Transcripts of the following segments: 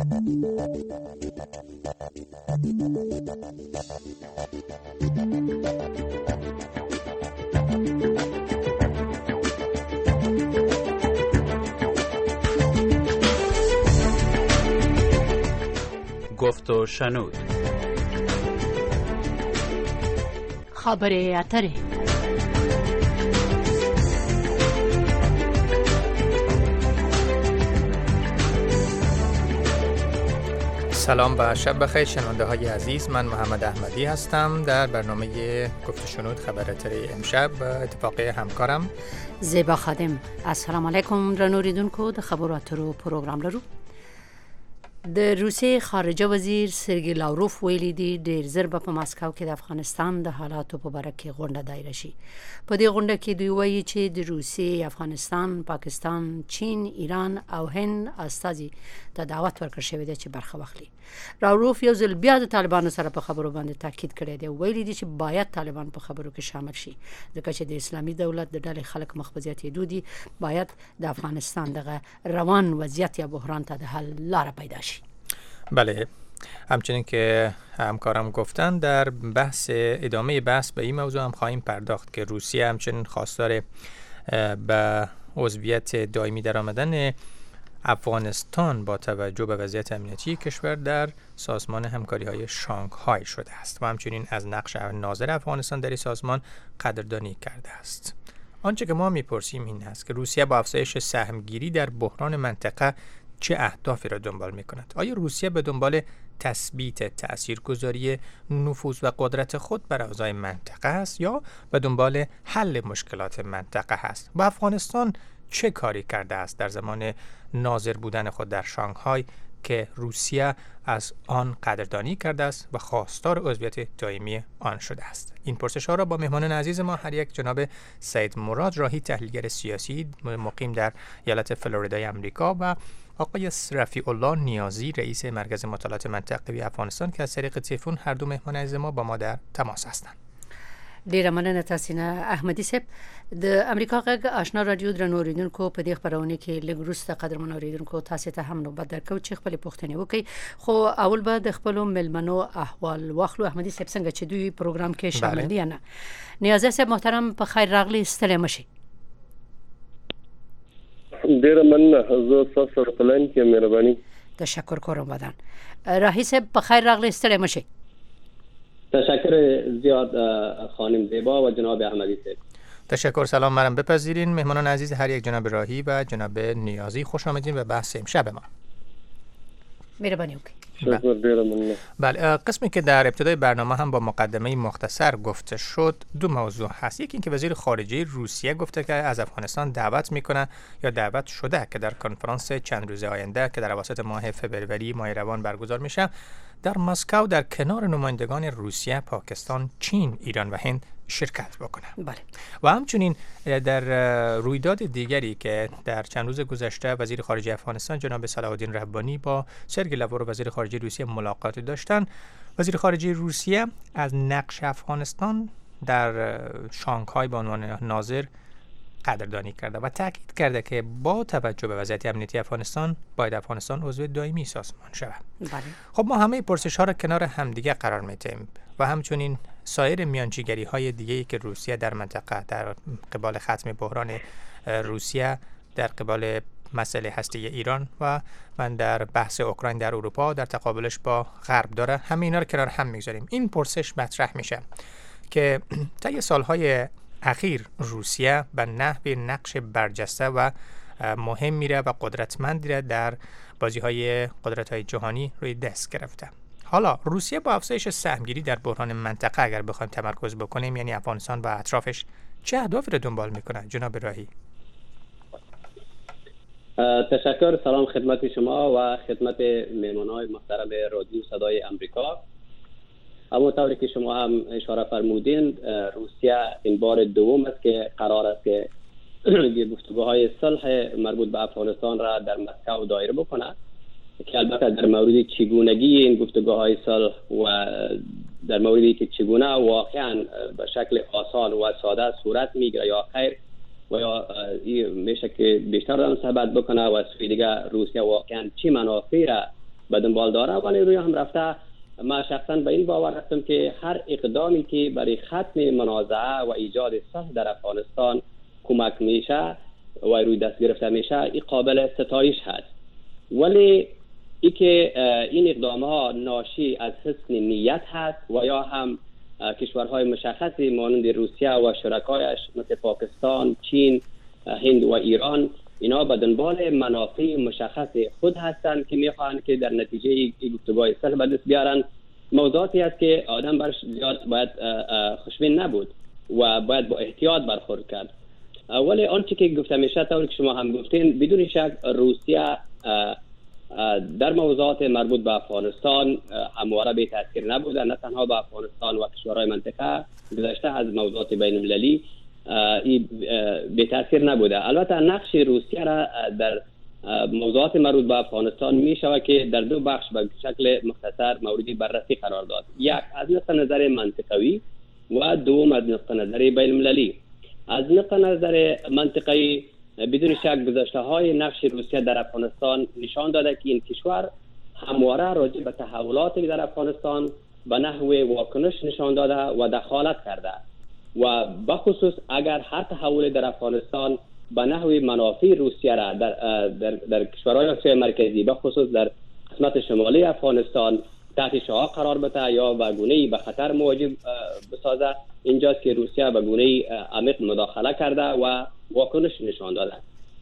گفت و شنود. خبر اتره. سلام و شب بخیر شنونده های عزیز، من محمد احمدی هستم. در برنامه گفت و شنود خبر اتره امشب اتفاق همکارم زیبا خادم. السلام علیکم رنوریدونکو د خبر اترو پروګرام لرو. د روسیې خارجه وزیر سرګی لاوروف ویلي دی ډیر زر په مسکو کې د افغانستان د حالاتو په اړه کې غونډه دایره شي. په دې غونډه کې دوی وایي چې د روسیې، افغانستان، پاکستان، چین، ایران او هند استازي ته دعوت ورکړل شوی دی چې برخه واخلي. لاوروف یو ځل بیا د طالبانو سره په خبرو باندې تاکید کړی دی. ویلي دی چې باید طالبان په خبرو کې شامل شي ځکه چې د اسلامي دولت د ډلې خلک مخبزيت دودي باید د افغانستان دغه روان وضعیت یا بحران ته د حل لار پیدا شي. بله، همچنین که همکارم گفتن در ادامه بحث به این موضوع هم خواهیم پرداخت که روسیه همچنین خواستار به عضویت دائمی در آمدن افغانستان با توجه به وضعیت امنیتی کشور در سازمان همکاری‌های شانگهای شده است و همچنین از نقش ناظر افغانستان در این سازمان قدردانی کرده است. آنچه که ما می‌پرسیم این است که روسیه با افزایش سهمگیری در بحران منطقه چه اهدافی را دنبال می‌کند؟ آیا روسیه به دنبال تثبیت تاثیرگذاری نفوذ و قدرت خود بر اوضاع منطقه است یا به دنبال حل مشکلات منطقه است؟ و افغانستان چه کاری کرده است در زمان ناظر بودن خود در شانگهای که روسیه از آن قدردانی کرده است و خواستار عضویت دائمی آن شده است؟ این پرسش‌ها را با مهمانان عزیز ما، هر یک جناب سید مراد راهی تحلیلگر سیاسی مقیم در ایالت فلوریدای آمریکا و آقای رفیع الله نیازی رئیس مرکز مطالعات منطقوی افغانستان که از طریق تلفن هر دو مهمان عزیز ما با ما در تماس هستند. ډیره مننه تاسو نه احمدي صاحب. د امریکا غږ آشنا رادیو درنوریدونکو په دې خبرونه کې لګروسته قدرمن اوریدونکو تاسو ته هم نوبت درکو چې خپل پوښتنه وکړي. خو اول به د خپل ملمنو احوال واخلو. احمدي صاحب څنګه چې دوی پروګرام کې شامل دي نه؟ نیازه صاحب محترم په خیر راغلی، ستړي مشي. ډیره مننه، زه تاسو سره پلان کې مهرباني. تشکر کوم بدن. راهی صاحب په خیر راغلی، ستړي مشي. تشکر زیاد خانم زیبا و جناب احمدی صاحب. تشکر. سلام مرم بپذیرین مهمانان عزیز، هر یک جناب راهی و جناب نیازی خوش آمدین به بحث امشب ما. مهربانی وکړئ. بله، قسمی که در ابتدای برنامه هم با مقدمه مختصر گفته شد دو موضوع هست. یکی اینکه وزیر خارجه روسیه گفته که از افغانستان دعوت میکنه یا دعوت شده که در کنفرانس چند روزه آینده که در اواسط ماه فوریه ماه روان برگزار میشه در مسکو در کنار نمایندگان روسیه، پاکستان، چین، ایران و هند شرکت بکنه. بله. و همچنین در رویداد دیگری که در چند روز گذشته وزیر خارجه افغانستان جناب صلاح الدین ربانی با سرگئی لاوروف وزیر خارجه روسیه ملاقات داشتن، وزیر خارجه روسیه از نقش افغانستان در شانگهای به عنوان ناظر قدردانی کرده و تاکید کرده که با توجه به وضعیت امنیتی افغانستان باید افغانستان عضو دائمی سازمان شود. بله. خب ما همه پرسش ها را کنار همدیگه قرار میدیم و همچنین سایر میانجیگری های دیگه‌ای که روسیه در منطقه در قبال ختم بحران روسیه در قبال مسئله هسته ایران و من در بحث اوکراین در اروپا در تقابلش با غرب داره، همه اینا رو کنار هم میگذاریم. این پرسش مطرح میشه که طی سالهای اخیر روسیه به نحو نقش برجسته و مهم میره و قدرتمندی را در بازی‌های قدرت‌های جهانی روی دست گرفته. حالا روسیه با افزایش سهمگیری در بحران منطقه اگر بخوایم تمرکز بکنیم، یعنی افغانستان و اطرافش، چه اهدافی را دنبال میکنه جناب راهی؟ تشکر. سلام خدمت شما و خدمت مهمانان محترم رادیو صدای آمریکا. همونطوری که شما هم اشاره فرمودین، روسیه این بار دوم است که قرار است که گفتگوهای صلح مربوط به افغانستان را در مسکو دایر بکنه که البته در مورد چگونگی این گفتگوهای صلح و در موردی که چگونه واقعا به شکل آسان و ساده صورت میگیره یا خیر و یا میشه که بیشتر آن صحبت بکنه و سوی دیگه روسیه واقعا چی منافعی را به دنبال داره، ولی روی هم رفته. ما شخصا به این باور هستم که هر اقدامی که برای ختم منازعه و ایجاد صلح در افغانستان کمک میشه و روی دست گرفته میشه، این قابل ستایش هست. ولی این اقدام ها ناشی از حسن نیت هست و یا هم کشورهای مشخصی مانند روسیه و شرکایش مثل پاکستان، چین، هند و ایران، اینا به دنبال منافع مشخص خود هستند که میخواهند که در نتیجه این گفتگوهای صلح به دست بیارن. موضوعاتی است که آدم برش زیاد باید خوشبین نبود و باید با احتیاط برخورد کرد. ولی آنچه که گفته میشه طوری که شما هم گفتین، بدون شک روسیه در موضوعات مربوط به افغانستان همواره بی تاثیر نبوده، نه تنها به افغانستان و کشورهای منطقه، گذشته از موضوعات بین المللی بی تاثیر نبوده. البته نقش روسیه را در موضوعات مربوط به افغانستان می شود که در دو بخش به شکل مختصر موردی بررسی قرار داد. یک از نقطه نظر منطقوی و دوم از نقطه نظر بین المللی. از نقطه نظر منطقی بدون شک گذشته های نقش روسیه در افغانستان نشان داده که این کشور همواره راجع به تحولاتی در افغانستان به نحو واکنش نشان داده و دخالت کرده و بخصوص اگر هر تحول در افغانستان به نحو منافع روسیه را در کشورهای آسیای مرکزی بخصوص در قسمت شمالی افغانستان تحت شعاع قرار بده یا به گونه‌ای به خطر مواجه بسازه، اینجاست که روسیه به گونه‌ای عمیق مداخله کرده و واکنش نشان داده.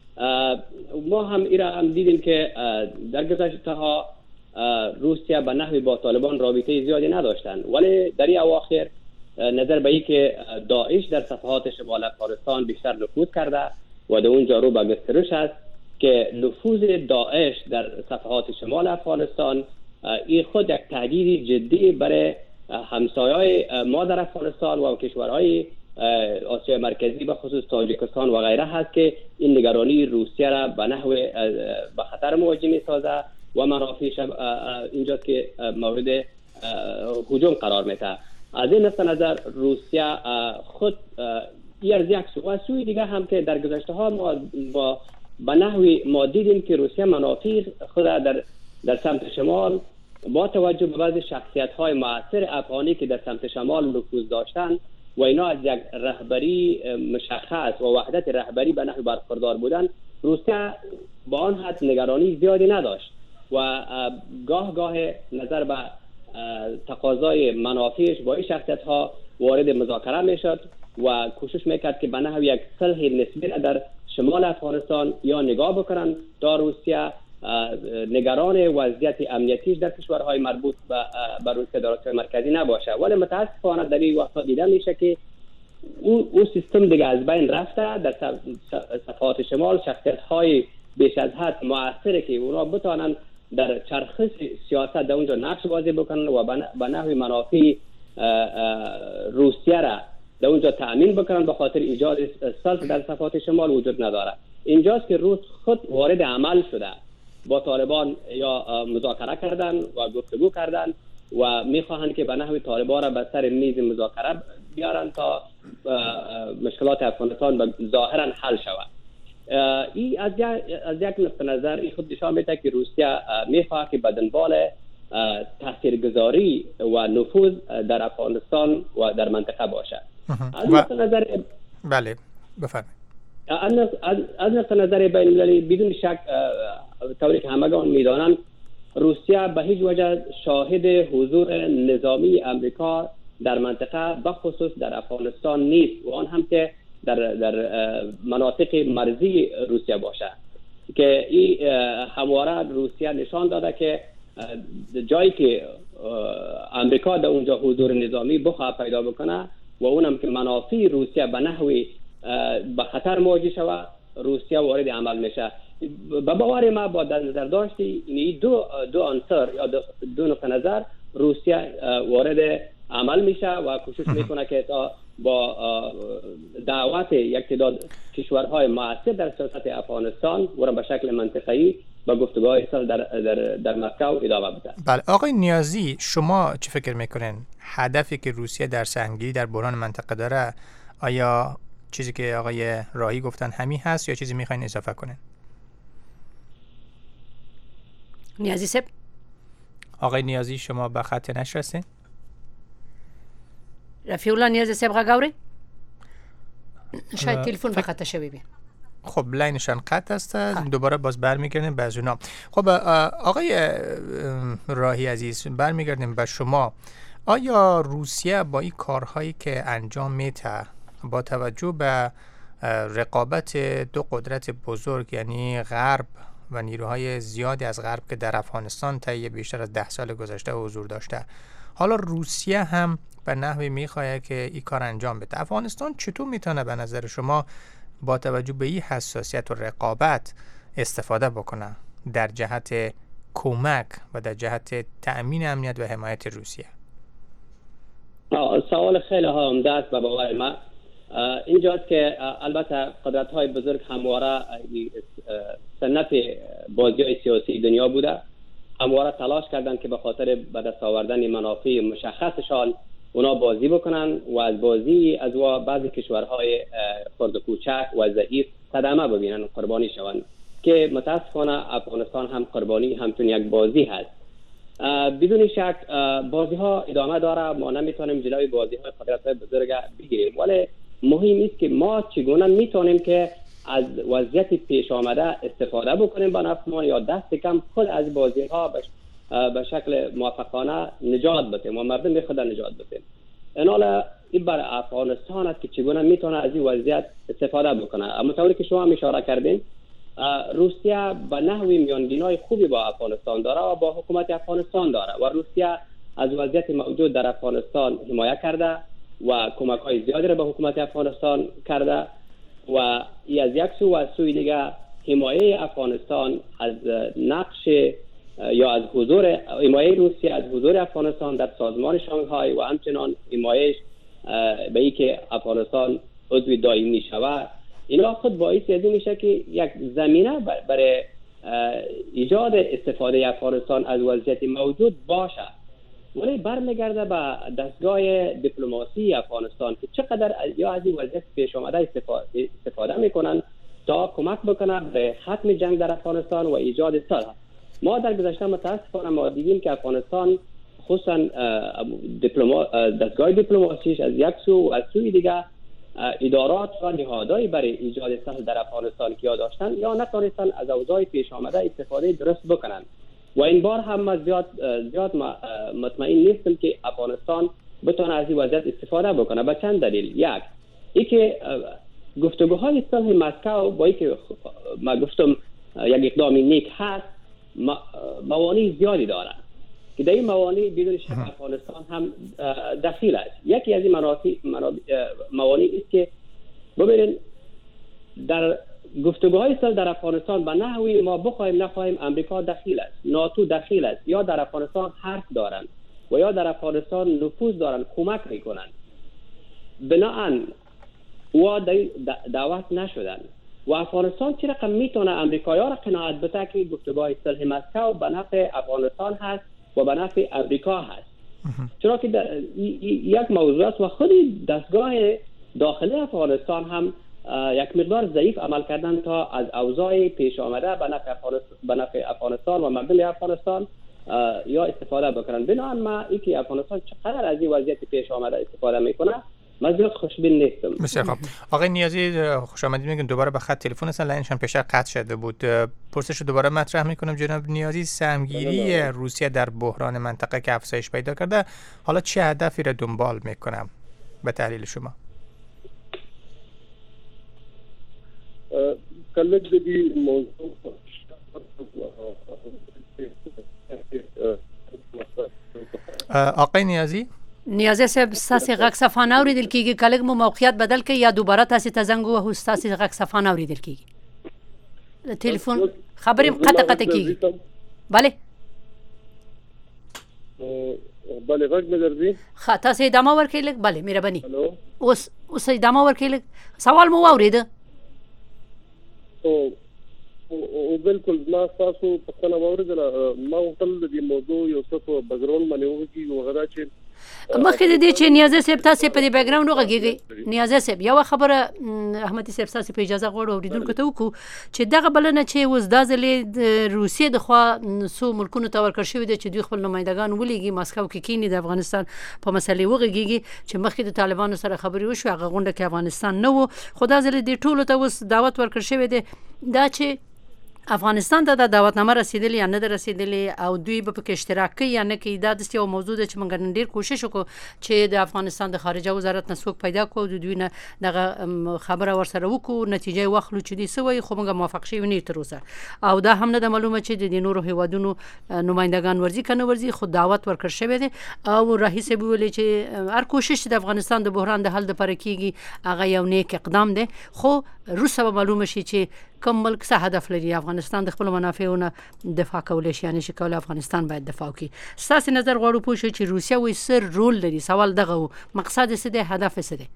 ما هم ایرا هم دیدیم که در گذشته ها روسیه به نحوی با طالبان رابطه زیادی نداشتند، ولی در این اواخر نظر به این که داعش در صفحات شمال افغانستان بیشتر نفوذ کرده و در اونجا رو به گسترش است که نفوذ داعش در صفحات شمال افغانستان این خود یک تهدید جدی برای همسایه‌های ما در افغانستان و کشورهای آسیای مرکزی به خصوص تاجیکستان و غیره هست که این نگرانی روسیه را به نحو به خطر مواجه می‌سازد و منافعش اینجاست که مورد هجوم قرار میده. از این نقطه نظر روسیه خود از یک سو و سوی دیگه هم که در گذشته ها ما به نحوی ما دیدیم که روسیه منافع خود در سمت شمال با توجه به بعض شخصیت‌های مؤثر افغانی که در سمت شمال نفوذ داشتند و اینا از یک رهبری مشخص و وحدت رهبری به نحو برخوردار بودند، روسیه با آن حد نگرانی زیادی نداشت و گاه نظر به تقاضای منافعش با این شخصیت‌ها وارد مذاکره میشد و کوشش میکرد که به نحو یک صلح نسبی در شمال افغانستان یا نگاه بکنن تا روسیه نگران وضعیت امنیتیش در کشورهای مربوط به روسیه در آسیای مرکزی نباشه. ولی متاسفانه در این وقت دیده میشه که اون سیستم دیگه از بین رفته. در صفحات شمال شخصیت‌های بیش از حد مؤثره که اونا بتوانن در چرخش سیاست در اونجا نقش بازی بکنن و به نحو منافع روسیه را در اونجا تأمین بکنن به خاطر ایجاد صلح در صفحات شمال وجود نداره. اینجاست که روس خود وارد عمل شده، با طالبان یا مذاکره کردن و گفتگو کردن و میخواهند که به نحو طالبان را به سر میز مذاکره بیارن تا مشکلات افغانستان ظاهرا حل شود. این از یک نقطه نظر این خود نشان میده که روسیه میخواهد که به دنبال تاثیرگذاری و نفوذ در افغانستان و در منطقه باشه. از نقطه نظر بله بفرمایید. از نقطه نظر بین المللی بدون شک طوری که همگان میدانند روسیه به هیچ وجه شاهد حضور نظامی امریکا در منطقه بخصوص در افغانستان نیست و آن هم که در مناطق مرزی روسیه باشه که این همواره روسیه نشان داده که جایی که امریکا در اونجا حضور نظامی بخواه پیدا بکنه و اونم که منافع روسیه به نحوی به خطر مواجه شود، روسیه وارد عمل میشه. به باور ما با در نظر داشتی این دو عنصر یا دو نقطه نظر روسیه وارد عمل میشه و کوشش میکنه که تا با دعوت یک تعداد کشورهای مؤثر در سیاست افغانستان و به شکل منطقه‌ای با گفتگوهای صلح در مسکو ادامه بده. بله آقای نیازی، شما چه فکر میکنین هدفی که روسیه در سهمگیری در بحران منطقه داره، آیا چیزی که آقای راهی گفتن همین هست یا چیزی میخواین اضافه کنین؟ نیازی صاحب آقای نیازی شما به خط نشر هستین؟ رفیع الله نیازی صاحب غاوري شاید تلفن به خط شوی بی. خب لاینشان قطع است. دوباره باز برمیگردیم به اونا. خب آقای راهی عزیز برمیگردیم به شما. آیا روسیه با این کارهایی که انجام میده با توجه به رقابت دو قدرت بزرگ یعنی غرب و نیروهای زیادی از غرب که در افغانستان طی بیشتر از 10 سال گذشته حضور داشته، حالا روسیه هم به نحوی میخواد که این کار انجام بده، افغانستان چطور میتونه به نظر شما با توجه به این حساسیت و رقابت استفاده بکنه در جهت کمک و در جهت تأمین امنیت و حمایت روسیه؟ سوال خیلی عمده است به باور من. اینجاست که البته قدرت‌های بزرگ همواره سنت بازی‌های سیاسی دنیا بوده، همواره تلاش کردند که به خاطر به دست آوردن منافع مشخصشان اونا بازی بکنن و از بازی از بعضی کشورهای خرد و کوچک و ضعیف صدمه ببینن، قربانی شوند، که متاسفانه افغانستان هم قربانی همچون یک بازی هست. بدون شک بازی ها ادامه داره، ما نمیتونیم جلوی بازی های قدرت های بزرگ بگیریم، ولی مهم است که ما چگونه میتونیم که از وضعیت پیش آمده استفاده بکنیم به نفع ما، یا دست کم خود از بازی ها به شکل موفقانه نجات بدیم و مردم خود نجات بدیم. اینالا این برای افغانستان است که چگونه میتونه از این وضعیت استفاده بکنه. اما طوری که شما هم اشاره کردین، روسیه به نحوی میانگینای خوبی با افغانستان داره و با حکومت افغانستان داره و روسیه از وضعیت موجود در افغانستان حمایت کرده و کمک های زیادی را به حکومت افغانستان کرده و از یک سو و از سوی دیگه حمایه افغانستان از نقش یا از حضور حمایه روسیه از حضور افغانستان در سازمان شانگهای و همچنان حمایش به این که افغانستان عضو دائمی شود، اینا خود باعث از این میشه که یک زمینه برای ایجاد استفاده افغانستان از وضعیت موجود باشه. ولی برمیگرده به دستگاه دیپلماسی افغانستان که چقدر یا از این وضعیت پیش آمده استفاده میکنن تا کمک بکنن به ختم جنگ در افغانستان و ایجاد صلح. ما در گذشته متاسفانه ما دیدیم که افغانستان خصوصا دستگاه دیپلماسیش از یک سو و از سوی دیگه ادارات و نهادهای برای ایجاد صلح در افغانستان که داشتن یا نتونستن از اوضاع پیش آمده استفاده درست بکنن و این بار هم زیاد مطمئن نیستم که افغانستان بتونه از این وضعیت استفاده بکنه. به چند دلیل. یک، اینکه گفتگوهای صلح مسکو با اینکه ما گفتم یک اقدام نیک هست، موانع زیادی داره که در این موانع بدون شک افغانستان هم دخیل است. یکی از این موانع است که ببینید در گفتگوهای صلح در افغانستان به نحوی ما بخوایم نخواهیم امریکا دخیل است، ناتو دخیل است، یا در افغانستان حرف دارند و یا در افغانستان نفوذ دارند، کمک میکنند. بناهن و دعوت نشدن و افغانستان چه رقم میتونه امریکایی‌ها را قناعت بده که گفتگوهای صلح مسکو به نفع افغانستان هست و به نفع امریکا هست. چرا که یک موضوع است و خود دستگاه داخلی افغانستان هم یک مقدار ضعیف عمل کردن تا از اوضاع پیش آمده به نفع افغانستان و مردم افغانستان یا استفاده بکنن. بنابراین ما اینکه افغانستان چقدر از این وضعیت پیش آمده استفاده میکنه من زیاد خوشبین نیستم. بسیار خوب. آقای نیازی خوش آمدید. میگن دوباره به خط تلفن هستن، لاینشان پیشتر قطع شده بود. پرسش دوباره مطرح میکنم جناب نیازی، سهمگیری روسیه در بحران منطقه که افزایش پیدا کرده حالا چه هدفی را دنبال میکنم به تحلیل شما؟ کلک دی موضوع آقای نیازی صاحب ستاسو غږ صفه نه اوریدل کیږي، کله مو موقعیت بدل کړئ یا دوباره تاسو ته زنګ ووهو ستاسو غږ صفه نه اوریدل کیږي. تلیفون خبرې قطع کیږي. بله غږ مې درځي. تاسو ادامه ورکړئ لږ. بله مهرباني. اوس ادامه ورکړئ لږ. سوال مو واورید؟ او بالکل ما تاسو په څنګه واوریدل. ما وکړل د موضوع یو څه په بګراوند باندې وږي وغیرہ چې مخکې د دې چې نیازه صاحب تاسو په دې بیک ګراوند وغږیږئ نیازه صاحب یو خبره احمدي صاحب تاسو په اجازه غواړو اوریدونکو ته وکړو چې دغه بلنه چې اوس دا ځلې د روسیې د خوا څو ملکونو ته ورکړل شوې ده چې دوی خپل نمایندګان ولیږي مسکو کې کینی د افغانستان په مسلې وغږیږي چې مخکې د طالبانو سره خبرې وشوې هغه غونډه کې افغانستان نه و خو دا ځلې دې ټولو ته اوس دعوت ورکړل شوی دی دا چې افغانستان ته د دعوتنامه رسیدلی یا نه ده رسیدلی او دوی به پکې اشتراک کوي یا نه کوي دا داسې یو موضوع ده چې موږ نن ډېر کوشش وکړو چې د افغانستان د خارجه وزارت نه څوک پیدا کړو د دوی نه دغه خبره ورسره وکړو نتیجه یې واخلو چې دوی څه وایي خو موږ موافق شوي نه یو تر اوسه او دا هم نه ده معلومه چې د نورو هیوادونو نمایندګان ورځي که نه ورځي خو دعوت ورکړل شوی دی او راهي صاحب ویلي چې هر کوشش چې د افغانستان د بحران د حل دپاره کیږي هغه یو نیک اقدام دی خو روسه به معلومه شي چې کوم ملک څه هدف لري افغانستان د خپل منافعو نه دفاع کولی شي یعنی چې کول افغانستان باید دفاع وکړي ستاسو نظر غواړو پوه شو چې روسیه وایي سر رول لري سوال دغه و مقصد څه دی هدف څه دی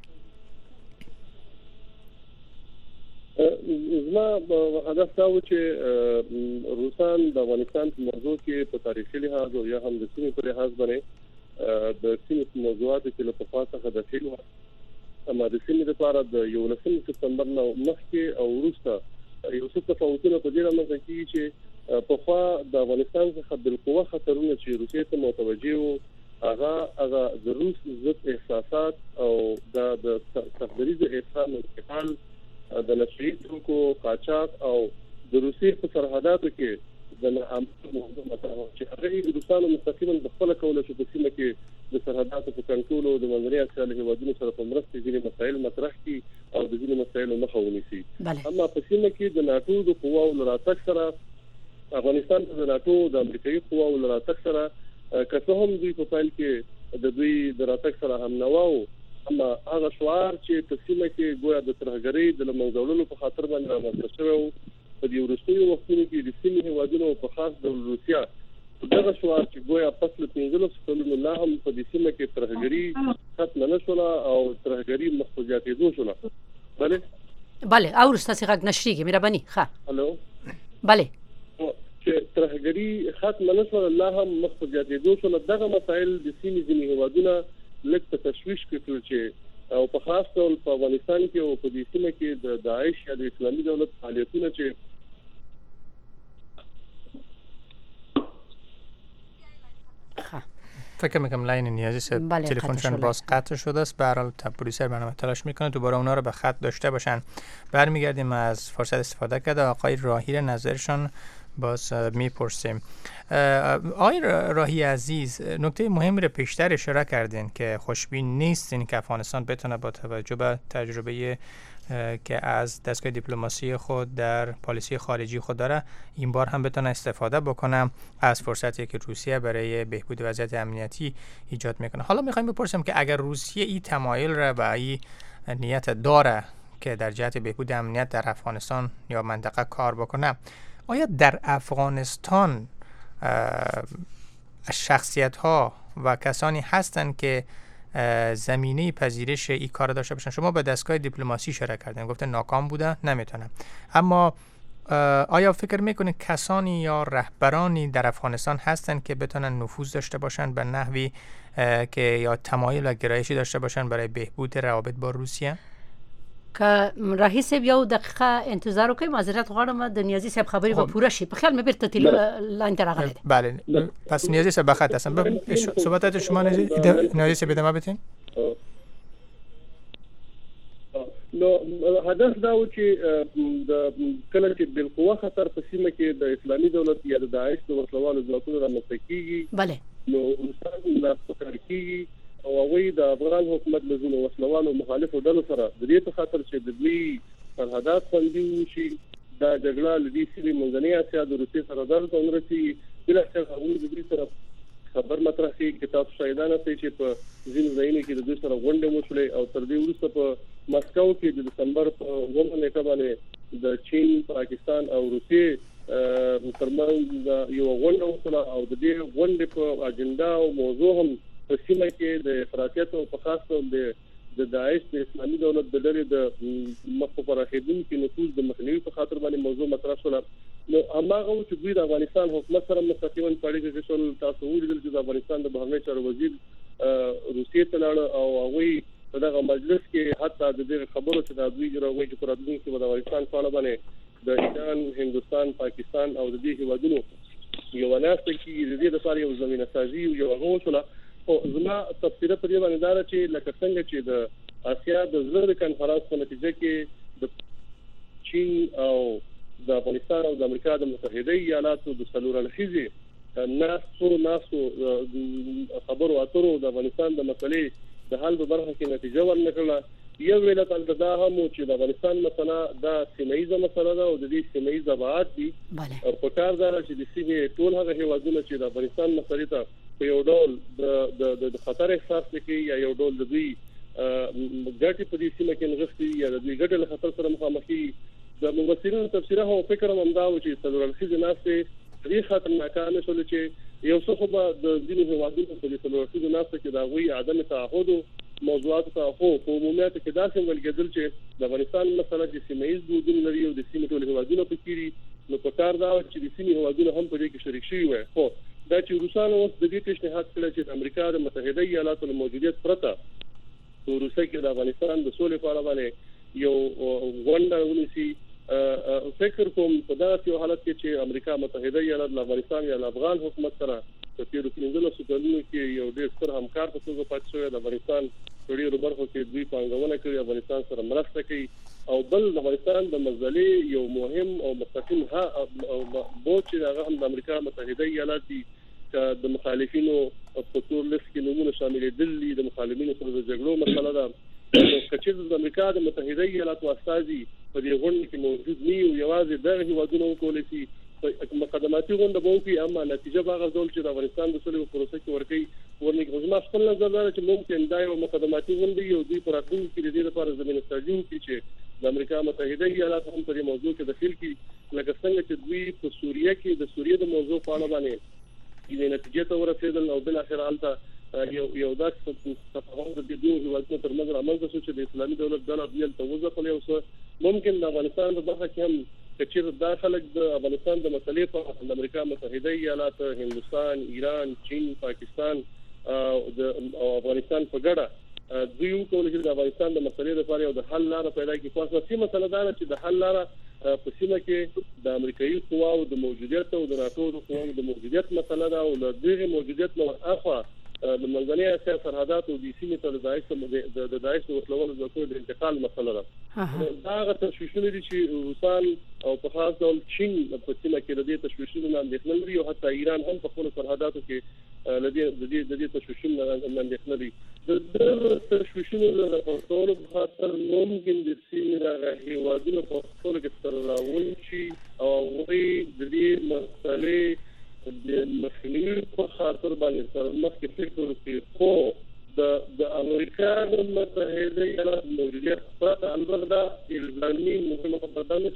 زما هدف دا و چې روسان د افغانستان په موضوع کې په تاریخي لحاظ او یا هم د سیمې په لحاظ باندې د سیمې په موضوعاتو کې له پخوا څخه د فیل اما د سیمې لپاره د 11 سپتمبر نه مخکې او وروسته یو څه تفاوتونه په دې رامنځته کیږي چې په خوا د افغانستان څخه بالقوه خطرونه چې روسیې ته متوجه وو هغه د روس ضد احساسات او د تقدیریز احسان انتقال د نشئی توکو قاچاق او د روسیې په سرحداتو کې د ناامنۍ موضوع مطرح چې هغه روسانو مستقیما د خپل کول چې په سیمه کې د سرحداتو په کنټرول او د منځني اسیا له هیوادونو سره په مرسته ځینې مسایل مطرح کړي او د ځینې مسایلو مخه ونیسي اما په سیمه کې د ناتو د قواو لراتک سره افغانستان د ناتو د امریکایي قواو لراتک سره که هم دوی په فایل کې د دوی د راتک سره هم نواو اما هغه شعار چې په سیمه کې ګویا د ترهګرۍ د لمنځولو په خاطر باندې رامنځته شوی په دې وروستیو وختونو کې د سیمې هیوادونو په خاص ډول روسیا دغه شعار چې ګویا پس له 15 کلونو نه هم په دې سیمه کې ترهګرۍ ختم نه شوله او ترهګرۍ مخفوضیاتېدو شوله بله او ستاسې غږ نشریږي مهرباني ښه الو بله چې ترهګرۍ ختم نه شوله لا هم مخفوضیاتېدو شوله دغه مسایل د سیمې ځینې هیوادونه لږ په تشویش کې کړل چې او په خاص ډول په افغانستان کې او په دې سیمه کې د داعش یا د اسلامي دولت فعالیتونه چې فکر میکنم لاین نیازی تلفنشون باز قطع شده است. به هر حال پروډوسر برنامه تلاش میکنه دوباره اونا رو به خط داشته باشن. برمیگردیم از فرصت استفاده کرده آقای راهی نظرشون باز میپرسیم. آقای راهی عزیز نکته مهمی رو پیشتر اشاره کردین که خوشبین نیستین که افغانستان بتونه با توجه به تجربه که از دستگاه دیپلماسی خود در پالیسی خارجی خود داره این بار هم بتونه استفاده بکنه از فرصتی که روسیه برای بهبود وضعیت امنیتی ایجاد میکنه. حالا میخوایم بپرسیم که اگر روسیه این تمایل را و این نیت داره که در جهت بهبود امنیت در افغانستان یا منطقه کار بکنه، آیا در افغانستان شخصیت ها و کسانی هستند که زمینه پذیرش این کار داشته باشن؟ شما به دستگاه دیپلماسی اشاره کردین، گفته ناکام بوده نمیتونم، اما آیا فکر میکنید کسانی یا رهبرانی در افغانستان هستند که بتونن نفوذ داشته باشن به نحوی که یا تمایل و گرایشی داشته باشن برای بهبود روابط با روسیه؟ که راهی صاحب یو دقیقه انتظار وکړئ، معذرت غواړم د نیازي صاحب خبرې به پوره شي. په خیال مې بیرته لاین ته راغلی دی. بله پس نیازی صاحب بخط هستم. صحبتات شما نیازی صاحب ادامه بدین. نو هدف دا و چې د کله چې بالقوه خطر په سیمه کې د اسلامي دولت یا د داعش د وسلوالو ځواکونو رامنځته کیږي، بله نو انسان لا فکر کیږي او هغوی د افغان حکومت له ځینو وسلوالو مخالفو ډلو سره د دې په خاطر چې د دوی سرحدات خوندي وشي دا جګړه له دې سیمې منځنۍ اسیا د روسیې سرحداتو ته ورسېږي. بالاخره هغوی د دوی سره خبر مطرح کړي چې تاسو شاهدان یاست چې په ځینو ځایونو کې د دوی سره غونډې وشولې او تر دې وروسته په مسکو کې د دسمبر په 9 نیټه باندې د چین، پاکستان او روسیې ترمنځ یو غونډه وشوله او د دې غونډې په اجنډا او موضوع هم په سیمه کې د افراطیت او په خاص ډول د داعش د اسلامي دولت د ډلې د مخ په راخېدونکو نفوذ د مخنیوي په خاطر باندې موضوع مطرح شوه. نو هماغه چې دوی د افغانستان حکومت سره مستقیما په اړیکه کې شول. تاسو ولیدل چې د افغانستان د بهرنی چارو وزیر روسیې ته لاړ او هغه په دغه مجلس کې حتی د دې خبرو چې د دوی راوړي چې پر دې کې د افغانستان په اړه باندې د ایران، هندستان، پاکستان او د دې هیوادونو یو وناسته کې د دې لپاره یو زمينه سازي یو غوښتنه او زما تفسیر په دې باندې دا چې لکه څنګه چې د آسیا د زړه کانفرنس په نتیجه کې د چین او د افغانستان او د امریکا د متحده ایالاتو د څلور اړخیزې ناسو خبرو اترو د افغانستان د مسلې د حل په برخه کې نتیجه ورنکړه یو ویل تل دا هم چې د افغانستان مسله د سیمایي مسله ده او د دې سیمایي ابعاد دي په کار دا چې د سیمې ټول هغه هیوادونه چې د افغانستان مسلې ته په یو ډول د خطر احساس کوي یا یو ډول د دوی ګټې په دې سیمه کې نغښتي یا د دوی ګټې له خطر سره مخامخ دي د مفسرینو تفسیره او فکر هم دا و چې څلور اړخیزې ناستې دې خاطر ناکامه شول چې یو څه خو به د ځینو هیوادونو په څلور اړخیزو ناسته کې د هغوی عدم تعهد موضوعات ته خو په عمومیت کې دا څنګه ولګېدل چې د افغانستان مسله چې سیمایي دودونه لري او د سیمې ټول هیوادونو په کې نو په کار دا چې د سیمې هیوادونو هم په دې کې شریک شي وي خو دا چې روسانو اوس د دې پیشنهاد کړی چې د امریکا د متحده ایالاتو له موجودیت پرته په روسیه کې د افغانستان د سولې په اړه باندې یو غونډه ونیسي فکر کوم په داسې یو حالت کې چې امریکا متحده ایالات له افغانستان یا افغان حکومت سره په تیرو 15 کلونو کې یو ډېر ستر همکار په توګه پاتې شوی د افغانستان په ډېرو برخو کې دوی پانګونه کوي افغانستان سره مرسته کوي او بل د افغانستان د مزلې یو مهم او مستقیم بوج چې هغه هم د امریکا متحده ایالات دي د مخالفینو په تور لیست کې نمونه شاملې دي د مخالفینو سره د جګړو مسله ده کچې د امریکا د متحده ایالاتو استازي په دې غونډه کې موجود نه یو یوازې دغه هیوادونو کولای شي مقدماتي غونډه به وکړي اما نتیجه به هغه ډول چې د افغانستان د سولې په پروسه کې ورنکړي زما خپل نظر دا چې ممکن دا یو مقدماتي غونډه یو دوی پر راتلونکي کې د دې لپاره زمینه سازي وکړي چې د امریکا متحده ایالات هم په دې موضوع کې دخیل کړي لکه څنګه چې دوی په سوریه کې د سوریه د موضوع په اړه باندې د نتیجې ته ورسېدل او بل اخر حالت یو داسې تفاهم د دوه هیوادونو ترمنځ رامنځته شو چې د اسلامي دولت ډله بیل ته وځپل یو څه ممکن د افغانستان په برخه کې هم چې دا خلک د افغانستان د مسلې په د امریکا متحده ایالات، هندستان، ایران، چین، پاکستان او افغانستان په ګډه دوی کولای شي د افغانستان د مسلې لپاره یو د حل لاره پیدا کړي خو اساسي مسله دا چې د حل لاره په سیمه کې د امریکایي قواو د موجودیت او د ناتو د قواو د موجودیت مسله ده او د دغه موجودیت نو اخوا د منځنۍ اسیا سرحدات او د سیمې ته د داعش وسلوالو د انتقال مسله ده دا هغه تشویشونه دي چې روسان او په خاص ډول چین په سیمه کې د دې تشویشونو اندېښنه لري او حتی ایران هم په خپل سرحداتو کې د دې تشویشونو اندېښنه لري د تشویشونو د کنټرول په خاطر ممکن د سیمې د هیوادونو په خپل کې سره راوړي شي او هغوی د دې مسلې د مخنیوي په خاطر باندې سره مخکې فکر وکړي خو د امریکا د متحده ایالات موجودیت پرته البته دا الزامي مهمه خبره ده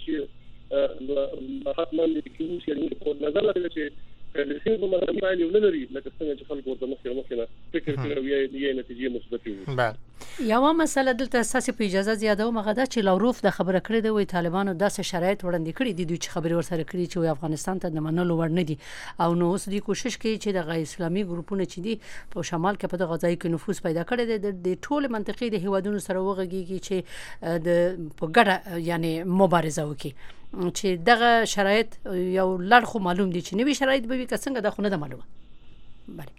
چې حتماً د کیږي په نظر لري چې کله چې په مرحله باندې ولري لکه څنګه چې خلکو ورته مخکې فکر کوي یا نتیجې مثبتې وي. بله یو مسله دلته اساسي په اجازه زیاده مغه ده چې لاوروف د خبره کړې ده وي طالبانو داسې شرایط وړاندې کړي دي چې خبري ورسره کړي چې افغانستان ته د منلو وړ نه دي او نو اوس دوی کوشش کوي چې د غیر اسلامي ګروپونو چې دي په شمال کې په دغه ځای کې نفوذ پیدا کړي دي د ټول منطقې د هیوادونو سره وغږیږي چې د په ګډه یعنی مبارزه وکړي چې دغه شرایط یو لړ خو معلوم دي چې نوي شرایط به وي که څنګه دا خو نه ده معلومه. بله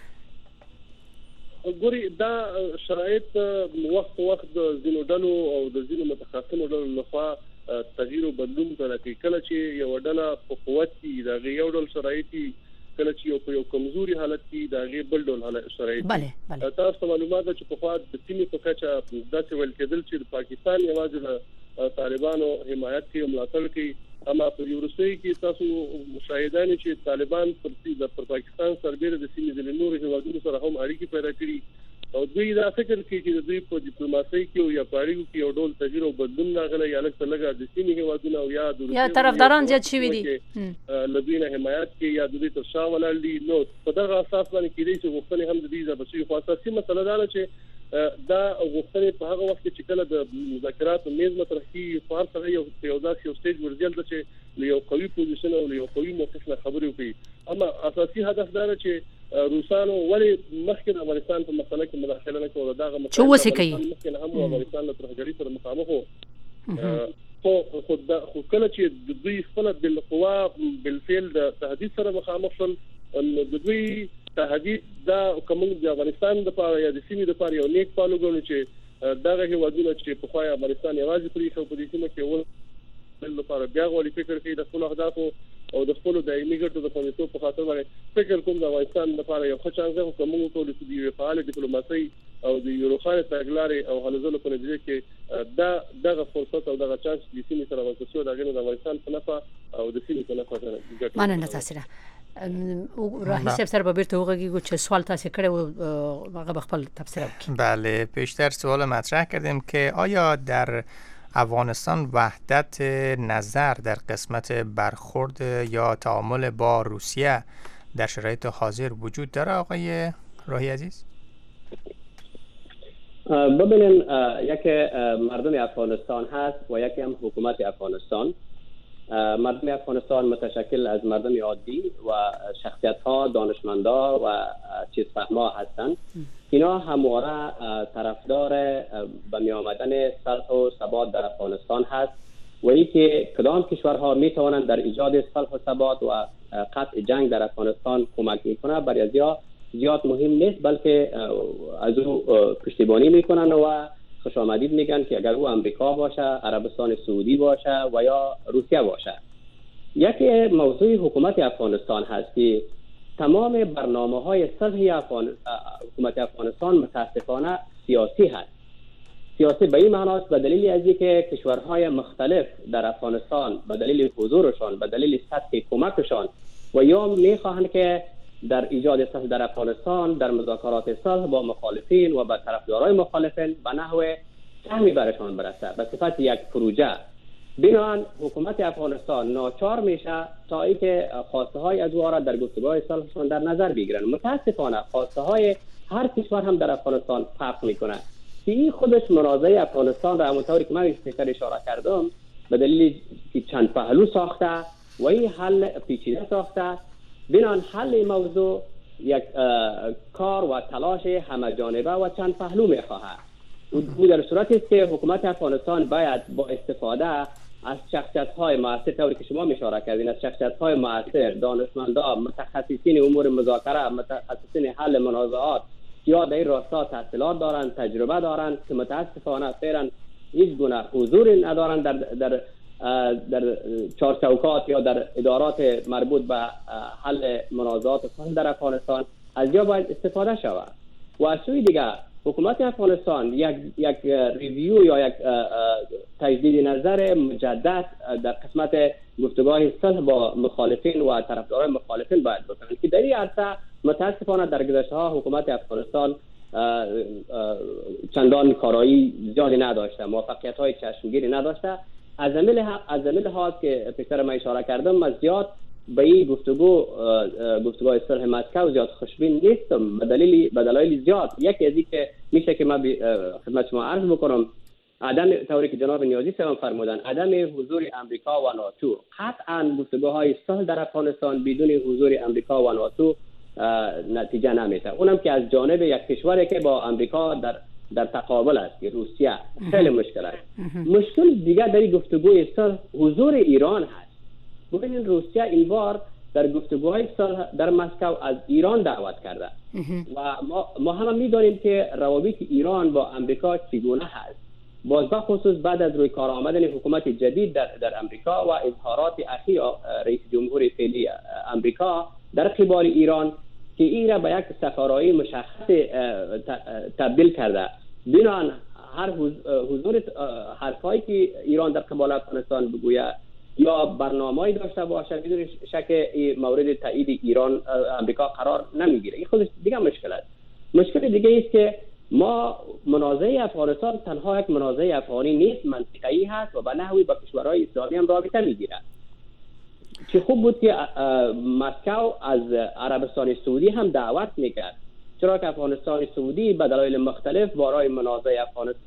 ګوري دا شرایط وخت د ځینو ډلو او د ځینو متخصصینو ډلو لخوا تغییر او بدلون کوي کله چې یو ډله په قوت کې دا یو ډول شرایط کله چې یو کمزوري حالت کې دا بل ډول حالت شرایط بله تاسو معلومات چې په خوا د سیمې په کچه داسې ویل کېدل چې پاکستان یوازې طالبانو حمایت کوي او ملاتړ کوي اما په روسیې کې تاسو مشاهدان چې طالبان پر پاکستان سربېره د سیمې د نورو هیوادونو سره هم اړیکې پیدا کړي او دوی دا فکر کوي چې دوی په ډیپلوماسۍ کې او یا پاړیو کې یو ډول تغییر او بدلون راغلی یا لکه د سیمې هیوادونو او یا طرفداران زیات شوي دي لدوینه حمایت کې یا دوی تر شا ولاړ دي نو په دغه اساس باندې کېدای چې غوښتنې هم د دې ځبشي خو اساسي مسله دا چې دا غوښتنې په هغه وخت کې چې کله د مذاکراتو میز مطرح کیږي په هر سره یو سټیج ورځل چې یو قوي پوزیشن او یو قوي موقف نه خبرې وکړي اما اساسي هدف دا چې روسانو ولی مخکې د افغانستان په مسله کې مداخله نه کوله دغه چې وسې کوي مخکې هم افغانستان له ترهګرۍ سره مخامخ وو خو کله چې د دوی خپل د قوا بالفعل د تهدید سره مخامخ شول د دوی تهدید دا کوم د افغانستان د لپاره یا د سیمې لپاره یو نیک پالو ګڼو چې دغه هیوادونه چې په خوای افغانستان یوازې پرې خو په دې سیمه کې ول لپاره بیا غوړي فکر کوي د خپل اهدافو او د خپل دایمي ګټو د خوندیتوب په خاطر باندې فکر کوم د افغانستان لپاره یو ښه چانس ده کوم ټول چې دی فعال ډیپلوماسي او د یوروخانه تګلارې او حلزلو په نتیجه کې دغه فرصت او دغه چانس د سیمې سره ورسېدو د افغانستان په نفع او د سیمې په نفع سره مننه تاسو راهی صاحب سره به بیرته وګورئ چې سوال تاسو کړو هغه خپل تفسیر وکړي. بله پیشتر سوال مطرح کردیم که آیا در افغانستان وحدت نظر در قسمت برخورد یا تعامل با روسیه در شرایط حاضر وجود داره آقای راهی عزیز؟ ببینین یکی مردم افغانستان هست و یکی هم حکومت افغانستان. مردم افغانستان متشکل از مردم عادی و شخصیت ها دانشمندا و چیزفهما هستند. اینا همواره طرفدار به می آمدن صلح و ثبات در افغانستان هست و اینکه کدام کشورها می توانند در ایجاد صلح و ثبات و قطع جنگ در افغانستان کمک میکنه برای ازیا زیاد مهم نیست، بلکه از او پشتیبانی میکنن و خوش آمدید میگن که اگر او امریکا باشه، عربستان سعودی باشه و یا روسیه باشه. یکی موضوع حکومت افغانستان هست که تمام برنامه‌های صلح حکومت افغانستان متاسفانه سیاسی هست. سیاسی به این معناست به دلیل از اینکه کشورهای مختلف در افغانستان به دلیل حضورشان، به دلیل سطح کمکشان و یا میخواهند که در ایجاد صلح در افغانستان در مذاکرات صلح با مخالفین و با طرفدارای مخالفین به نحو سهمی برشان برسه به صفت یک پروژه. بنابراین حکومت افغانستان ناچار میشه تا اینکه خواسته های از او را در گفتگوهای صلحشان در نظر بگیرن. متاسفانه خواسته های هر کشور هم در افغانستان فرق میکنه که این خودش منازعه افغانستان را همونطوری که من پیشتر اشاره کردم به دلیل که چند پهلو ساخته و این حل پیچیده ساخته. بنابراین حل این موضوع یک کار و تلاش همه جانبه و چند پهلو میخواهد. او در صورتی است که حکومت افغانستان باید با استفاده از شخصیت‌های مؤثر طوری که شما اشاره کردین، از شخصیت‌های مؤثر، دانشمندان، متخصصین امور مذاکره، متخصصین حل منازعات یا در این راستا تحصیلات دارند، تجربه دارند که متاسفانه فعلا هیچ گونه حضور ندارند در چارچوکات یا در ادارات مربوط به حل منازعات صلح در افغانستان. از یا باید استفاده شود و از سوی دیگر حکومت افغانستان یک ریویو یا یک تجدید نظر مجدد در قسمت گفتگوهای صلح با مخالفین و طرفدارای مخالفین باید بکنند که در این عرصه متاسفانه در گذشته ها حکومت افغانستان چندان کارایی زیادی نداشته، موفقیت های چشمگیری نداشته. از زمین ها که پیشتر من اشاره کردم من زیاد به این گفتگوهای صلح مسکو زیاد خوشبین نیستم به دلایل زیاد. یکی از این که میشه که من خدمت شما عرض بکنم عدم طوری که جناب نیازی صاحب فرمودن عدم حضور امریکا و ناتو. قطعا گفتگوهای صلح در افغانستان بدون حضور امریکا و ناتو نتیجه نمیده. اونم که از جانب یک کشوری که با امریکا در تقابل است که روسیه خیلی مشکل است. مشکل دیگه در گفتگوی صلح حضور ایران هست. ببینید روسیه این بار در گفتگوهای صلح در مسکو از ایران دعوت کرده و ما هم می‌دانیم که روابط ایران با امریکا چگونه هست. باز به خصوص بعد از روی کار آمدن حکومت جدید در امریکا و اظهارات اخیر رئیس جمهور فعلی امریکا در قبال ایران که این را به یک سفارایی مشخص تبدیل کرده. بنابراین هر حضور حرفایی که ایران در قبال افغانستان بگوید یا برنامه‌ای داشته باشه بدون شک مورد تایید ایران امریکا قرار نمیگیره. این خودش دیگه مشکل است. مشکل دیگه است که ما منازعه افغانستان تنها یک منازعه افغانی نیست، منطقه‌ای هست و به نحوی با کشورهای اسلامی هم رابطه میگیره. چه خوب بود که مسکو از عربستان سعودی هم دعوت میکرد، چرا که افغانستان سعودی به دلایل مختلف برای منازعه افغانستان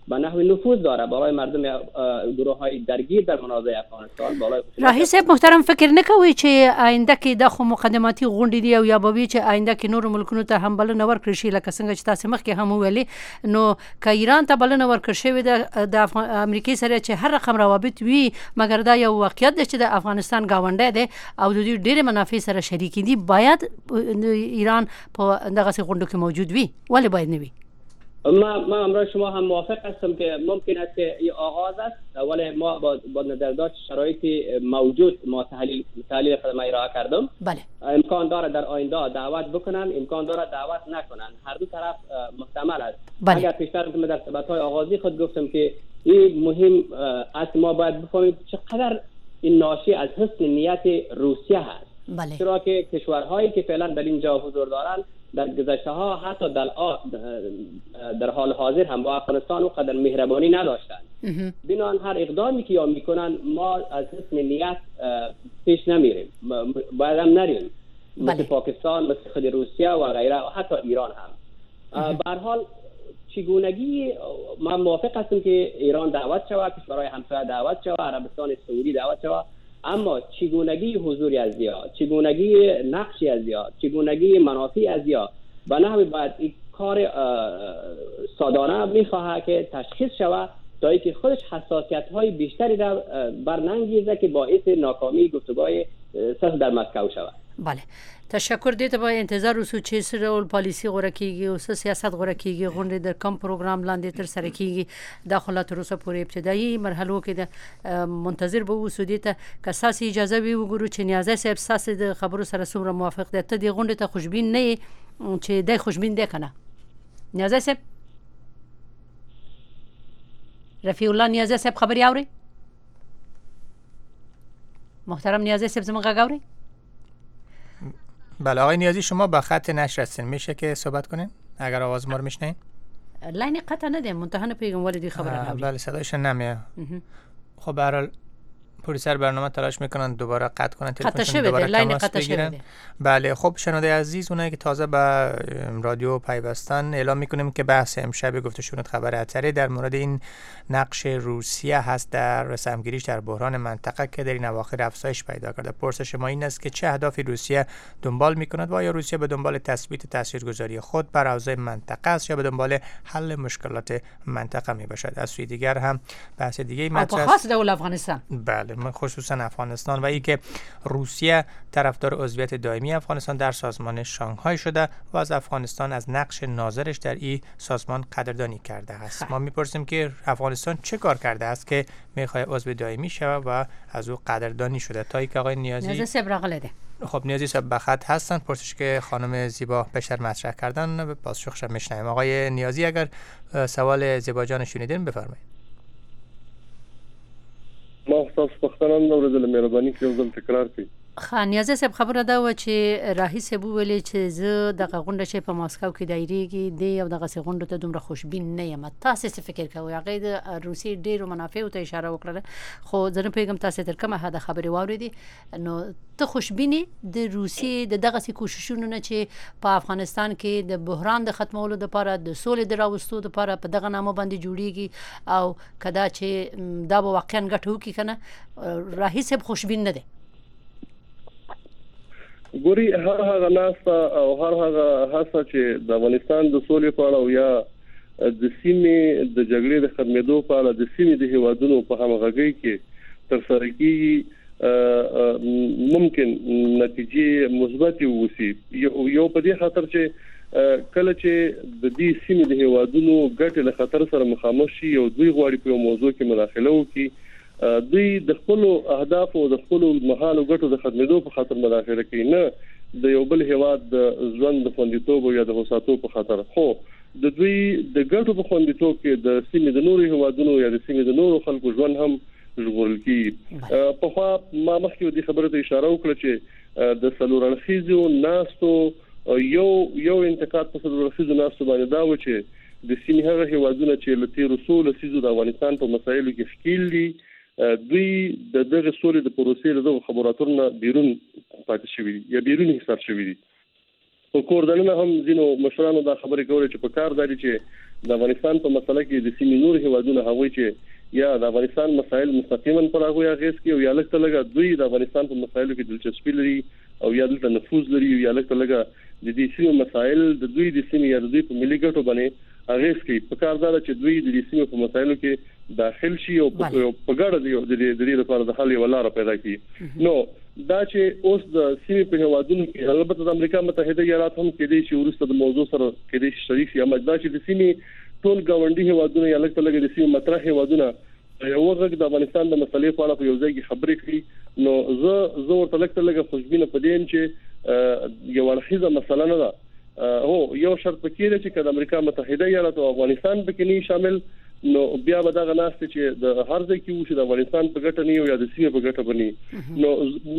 به نحو نفوذ داره بالای مردم گروه های درگیر در منازعه افغانستان. بالای راهی صاحب محترم، فکر نکوي چې آینده کې د خو مقدماتي غونډې دی او یا به چې آینده کې نور ملکونو ته هم بلنه ورکړي شي، لکه څنګه چې تاسو مخکې هم ویلي، نو که ایران ته بلنه ورکړ شوې د امریکای سره چې هر رقم روابط وي، مګر دا یو واقعیت دی چې د افغانستان گاونډی دی او د دوی ډېرې منافع سره شریک دي، باید ایران په دغه غونډو کې موجود وي. ولې باید نه وي؟ ما امروز شما هم موافق هستم که ممکن است که این آغاز است، ولی ما با نظر داشت شرایط موجود ما تحلیل خود ارائه کردم. بله. امکان داره در آینده دعوت بکنن، امکان داره دعوت نکنن، هر دو طرف محتمل است. بله. اگر پیشتر که در صحبت‌های آغازی خود گفتم که این مهم است ما باید بفهمیم چقدر این ناشی از حسن نیت روسیه هست. بله. چرا که کشورهایی که فعلا در اینجا حضور دارند در گذشته ها حتی در حال حاضر هم با افغانستان و قدر مهربانی نداشتند. بنابراین هر اقدامی که یا میکنن ما از حسن نیت پیش نمیریم، باید هم نریم. مثل پاکستان، مثل خود روسیه و غیره، و حتی ایران هم. به هر حال چگونگی من موافق هستم که ایران دعوت شود، کشورهای همسایه دعوت شود، عربستان سعودی دعوت شود، اما چگونگی حضوری از یا، چگونگی نقشی از یا، چگونگی منافع از یا، به نحوی باید این کار صادانه میخواهد که تشخیص شود تا اینکه خودش حساسیت های بیشتری را برنانگیزه که باعث ناکامی گفتگوهای صلح در مسکو شود. بله، تشکر. دې ته به انتظار وسو چې څه ډول پالیسي غوره کیږي او څه سیاست غوره کیږي. غونډې د کم پروګرام لاندې تر سره کیږي. د خلا تر اوسه پورې ابتدایي مرحلو کې د منتظر به وسو. دې ته که ساسي اجازه وي وګورو چې نیازه صاحب ساسي د خبرو سره څومره موافق دي. ته د غونډې ته خوشبین نه یې چې د خوشبین دی کنه نیازه صاحب؟ رفیع الله نیازه صاحب خبري اوري؟ محترم نیازه صاحب زما غږ اوري؟ بله آقای نیازی، شما به خط نشر هستین، میشه که صحبت کنین اگر آواز ما رو میشنین؟ لاین قطع نده، منتها پیغام والدی خبر نبود. بله صدایش نمیاد. خب به هر حال پرویسر برنامه تلاش میکنن دوباره قطع کنن تلفنشون، دوباره تماس بگیرن. بله خب شنونده عزیز، اونایی که تازه به رادیو پیوستن، اعلام میکنیم که بحث امشب گفته شنود خبر اتری در مورد این نقش روسیه هست در رسمگیریش در بحران منطقه که در این اواخر افزایش پیدا کرده. پرسش ما این است که چه اهدافی روسیه دنبال میکند و آیا روسیه به دنبال تثبیت تاثیرگذاری خود بر اوضاع منطقه است یا به دنبال حل مشکلات منطقه میباشد؟ از سوی دیگر هم بحث دیگه مطرح است. خاص دولت افغانستان. بله، خصوصا افغانستان و ای که روسیه طرفدار عضویت دائمی افغانستان در سازمان شانگهای شده و از افغانستان از نقش ناظرش در این سازمان قدردانی کرده است. ما میپرسیم که افغانستان چه کار کرده است که میخواد عضو دائمی شود و از او قدردانی شده؟ تا اینکه آقای نیازی خب نیازی صاحب بخط هستن، پرسش که خانم زیبا بشر مطرح کردن پاسخش میشنویم. آقای نیازی اگر سوال زیبا جان شنیدین بفرمایید. ما تاسو پښتنه نو ورځل مهرباني کوي زم تکرار کړئ. نیازه صاحب خبره دا و چې راهي صاحب ویلي چې زه دغه غونډه چې په ماسکو کې دایریږي دی او دغه غونډه ته دومره خوشبین نه یم. تاسو څه فکر کوئ؟ هغه د روسي ډیرو منافعو ته اشاره وکړه، خو زه نه پیغام تاسو تر کومه حد خبري واوریدي. نو ته خوشبینی د روسي دغه کوششونو نه چې په افغانستان کې د بحران د ختمولو لپاره د سولې د راوستو لپاره په دغه نامه باندې جوړیږي او کدا چې دا به واقعا ګټه وکړي کنه؟ راهي صاحب خوشبین نه دی. ګوري هغه ناس او هغه هڅه چې د افغانستان د سولې په اړه او یا د سیمې د جګړې د ختمېدو په اړه د سیمې د هیوادونو په همغږۍ کې تر سره کیږي ممکن نتیجې مثبت ووسی. یو په دې خاطر چې کله چې د دې سیمې د هیوادونو ګټې له خطر سره مخامخ شي او دوی غواړي په موضوع کې مداخله وکړي، دوی د خپل اهداف او د خپل مهالو ګټو د خدمتو په خاطر مداخله کوي، نه د یو بل هیواد د ژوند د خوندیتوب یا د هوساتو په خاطر. خو د دوی د ګټو په خوندیتوب کې د سیمې د نورو هیوادونو یا د سیمې د نورو خلکو ژوند هم ژغورل کیږي. په خوا ما مخکې د خبرې ته اشاره وکړه چې د سلورلخیزو ناستو یو انتقاد په سلورلخیزو ناستو باندې دا و چې د سیمې هغه هیوادونه چې له تیر رسول سیزو د افغانستان په مسایلو کې ښکیل دي، دوی دغه سولې د پروسې له خبراتونو بیرون پاتې شوی یا بیرون حساب شوی دي. په کوردنه هم ځینو مشرانو دا خبرې کولې چې په کار دی چې د افغانستان په مسله کې د سیمې نور هیوادونه هغوی چې یا د افغانستان مسایل مستقیما پر هغه اغیز کوي او یا لکه لګه دوی د افغانستان په مسایلو کې دلچسپي لري او یا دلته نفوذ لري یا لکه لګه د دې سیمې مسایل د دوی د سیمې یا د دوی په ملي ګټو باندې اغیز کوي په کار دا چې دوی د دې سیمې په مسایلو کې داخل شي او په ګډه د دې لپاره د حل یو لار پیدا کړي نو دا چې اوس د سیمې په هیوادونو کې البته د امریکا متحده ایالات هم کې دي چې ورسته د موضوع سره کې دي شریک شي اما دا چې د سیمې ټول گاونډي هیوادونه یا لکه د سیمې مطرح هیوادونه یو وخت د افغانستان د مسلې په اړه په یو ځای کې خبرې کړي نو زه ورته لکه خوشبینه پدې چې یو اړخیزه مسله نه ده هو یو شرط پکې دی چې د امریکا متحده ایالات او افغانستان پکې نه شامل نو بیا به دا غناست چې د هر ځای کې وشي د افغانستان په ګټه نه یا د سیمې په ګټه بني نو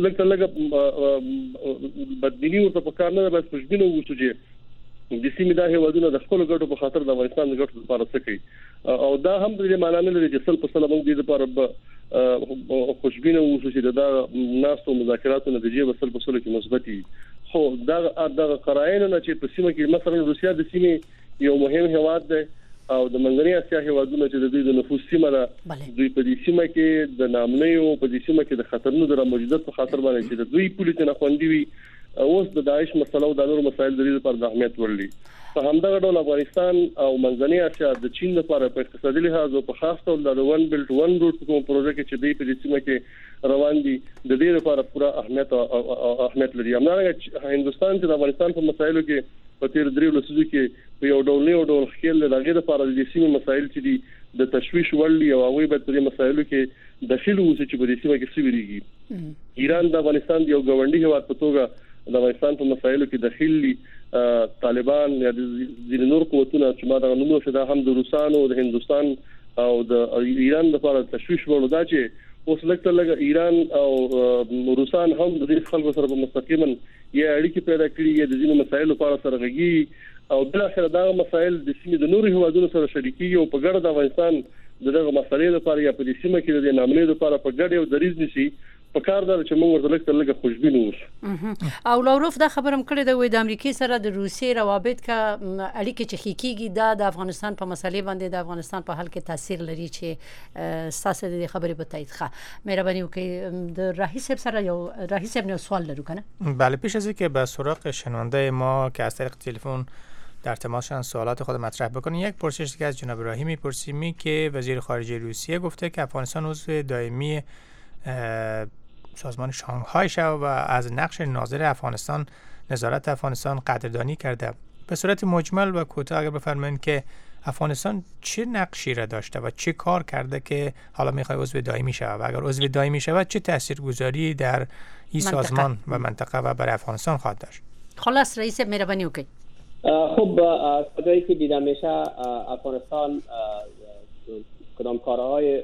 لکه بدبینی ورته په کار نه بس خوشبینه وشو چې د سیمې د هیوادونو د خپل ګټو په خاطر د افغانستان د ګټو لپاره څه کوي او دا هم د معنی نه لري چې په سلام موږ د لپاره خوشبینه وشو چې دا ناسو مذاکراتو نتیجه به په سلو کې مثبتي خو دا قرائن نه چې په سیمه کې مثلا روسیا د سیمې یو مهم هیواد دی او د منځنۍ اسیا هیوادونو چې د دوی د نفوذ سیمه ده دوی په دې سیمه کې د نامنیو په دې سیمه کې د خطرونو د موجودیت په خاطر باندې چې د دوی پولیسو نه خوندي وي اوس د داعش مسله او د نور مسایل د دې لپاره د اهمیت ورلې په همدغه ډول افغانستان او منځنۍ اسیا د چین لپاره په اقتصادي لحاظ او په خاص ډول د ون بیلټ ون روټ کوم پروژه کې چې د دې سیمه کې روان دي د دې لپاره پوره اهمیت لري همدارنګه هندستان چې د افغانستان په مسایلو کې په تیر درې لسیزو کې په یو ډول خیال لږه لپاره د سیمې مسایل چې دي د تشویش ورلي او هغه به په مسایلو کې داخل وو چې په دې سیمه کې سویریږي ایران د افغانستان یو ګاونډي هیواد په توګه د افغانستان په مسایلو کې داخلي طالبان یا د ځینې نور قوتونه چې ما دا نومو شدا هم د روسانو د هندستان او د ایران لپاره تشویش ورو دا چې اوس لکه ایران او روسان هم د دې خلکو سره په مستقیما یا اړیکې پیدا کړي یا د ځینو مسایلو لپاره سره غږی او بل اخر دا مسایل د سیمې د نورو هیوادونو سره شریکي او په ګډه د افغانستان دغه مسایل لپاره یا په دې سیمه کې د نامنې لپاره په ګډه یو دریځ نشي په کار دا چې موږ ورته لږ خوشبینه اوسو او لاوروف دا خبرم کړی دی د امریکای سره د روسي روابط کا اړیکې چې خېکيږي د افغانستان په مسلې باندې د افغانستان په حل کې تاثیر لري چې ساسه د خبرې په تایید ښه مهرباني وکړئ د رئیس صاحب سره یو رئیس صاحب نو سوال لرو کنه بله پیش از اینکه به سراغ شنونده ما که از طریق تلفن در تماسشن سوالات خود مطرح بکنید یک پرسش که از جناب ابراهیم میپرسیم که وزیر خارجه روسیه گفته که افغانستان عضو دائمی سازمان شانگهای شود و از نقش ناظر افغانستان نظارت افغانستان قدردانی کرده. به صورت مجمل و کوتاه اگر بفرمایید که افغانستان چه نقشی را داشته و چه کار کرده که حالا میخواد عضو دائمی شود و اگر عضو دائمی شود چه تاثیرگذاری در این سازمان و منطقه و برای افغانستان خواهد داشت؟ خلاص رئیس مهربانی وکړئ. خب صدایی که دیده میشه افغانستان کدام کارهای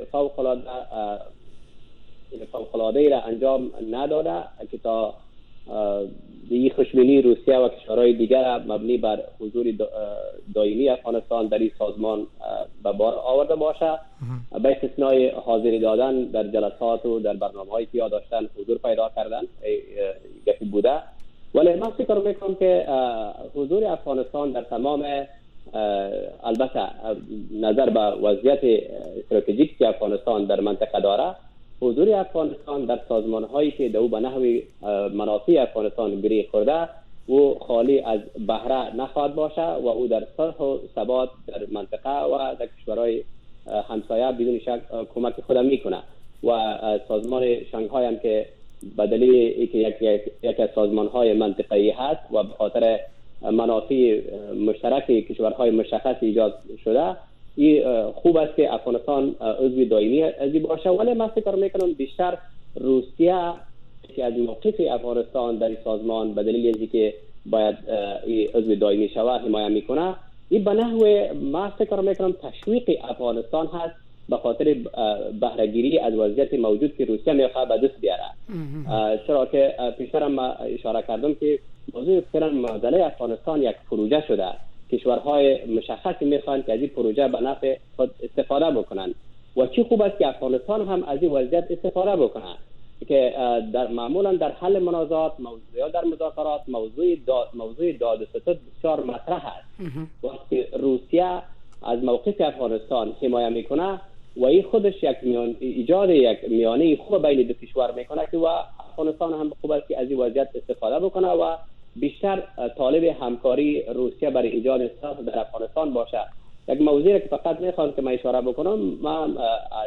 فوق‌العاده را انجام نداده که تا دیگه خوشبینی روسیه و کشورهای دیگر مبنی بر حضور دائمی افغانستان در این سازمان به بار آورده باشه به استثنای حاضری دادن در جلسات و در برنامه‌هایی که داشتن حضور پیدا کردن گفتی بوده ولی من فکر میکنم که حضور افغانستان در تمام البته نظر به وضعیت استراتژیک که افغانستان در منطقه داره حضور افغانستان در سازمان‌هایی که دو به نحو منافع افغانستان گره خورده و خالی از بهره نخواهد باشه و او در صلح و ثبات در منطقه و در کشورهای همسایه بدون شک کمک خود میکنه و سازمان شانگهای هم که به دلیل اینکه یک از سازمان‌های منطقه‌ای هست و به خاطر منافع مشترک کشورهای مشخص ایجاد شده این خوب است که افغانستان عضو دائمی ازی باشه ولی من فکر میکنم بیشتر روسیه که از موقف افغانستان در این سازمان به دلیل اینکه باید عضو دائمی شود حمایت میکنه این به نحو من فکر میکنم تشویق افغانستان هست به خاطر بهره‌گیری از وضعیت موجود که روسیه میخواد به دست بیاره چرا که پیشترم اشاره کردم که موضوع فعلا معضله افغانستان یک پروژه شده کشورهای مشخصی میخوان که از این پروژه به نفع خود استفاده بکنن و چی خوب است که افغانستان هم از این وضعیت استفاده بکنه که معمولا در حل منازعات یا در مذاکرات موضوع داد و ستد بسیار مطرح است. وقتی روسیه از موقف افغانستان حمایت میکنه و این خودش ایجاد یک میانه خوب بین دو کشور میکنه که و افغانستان هم خوب است که از این وضعیت استفاده بکنه و بیشتر طالب همکاری روسیه برای ایجاد صلح در افغانستان باشه. یک موضوعی که فقط میخوام که من اشاره بکنم، من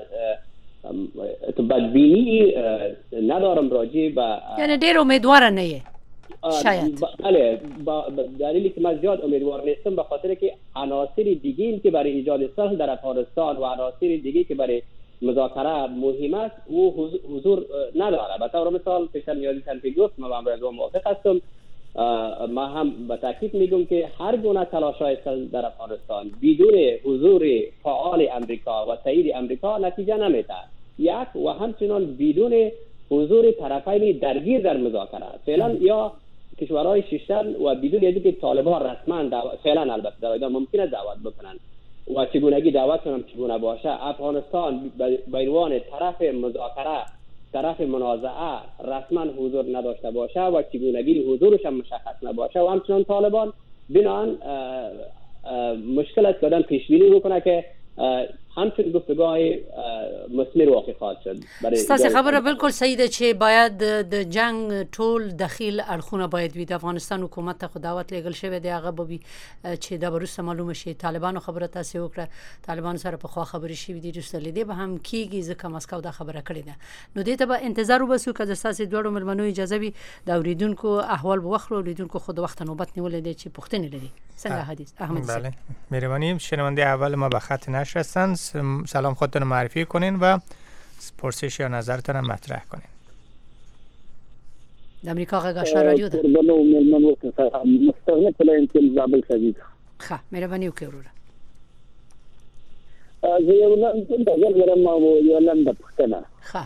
بدبینی ندارم راجع به، یعنی دیر امیدوار نیه شاید. بله، دلیلی که من زیاد امیدوار نیستم به خاطر که عناصر دیگه‌ای که برای ایجاد صلح در افغانستان و عناصر دیگه‌ای که برای مذاکره مهم است او حضور نداره. به طور مثال پیشتر نیازی تنفی گفت، من با هم موافق هستم. ما هم به تاکید میگم که هر گونه تلاش‌های صلح در افغانستان بدون حضور فعال امریکا و تایید امریکا نتیجه نمیده. یک و همچنان بدون حضور طرفین درگیر در مذاکره فعلا یا کشورهای ششتن و بدون اینکه طالبان رسما فعلا البته ممکنه دعوت بکنن و چگونگی دعوت کنم چگونه باشه، افغانستان به عنوان طرف مذاکره، طرف منازعه رسما حضور نداشته باشه و چگونگی حضورش هم مشخص نباشه و همچنان طالبان بنان مشکل است که پیش بینی بکنه که همچنین گفتگاه مثمر واقع خواهد شد. ستاسو خبره بالکل صحیح چې باید د جنگ ټول دخیل اړخونه باید وي. د افغانستان حکومت ته خو دعوت لېږل شوی دی، هغه به وي چې دا وروسته معلومه شي. طالبانو خبره تاسې وکړه، طالبانو سره پخوا خبرې شوي دي، وروسته له دې به هم کېږي ځکه مسکو دا خبره کړې ده. نو دې ته به انتظار وباسو که د ستاسې دواړو مېلمنو اجازه وي د اورېدونکو احوال به واخلو. اورېدونکو خو د وخته نوبت نیولی دی چې پوښتنې لري. څنګه حدیث احمد؟ بله، مهربانی. شنونده اول ما به خط نشستن. سلام، خودتون رو معرفی کنین و پرسش یا نظرتون رو مطرح کنین. د امریکا غږ آشنا رادیو ده. مستغنی پلاین تل زابل شدید. ښه، مهرباني وکړئ وروره. زه یو نظر لرم او یو لنډه پوښتنه. ښه.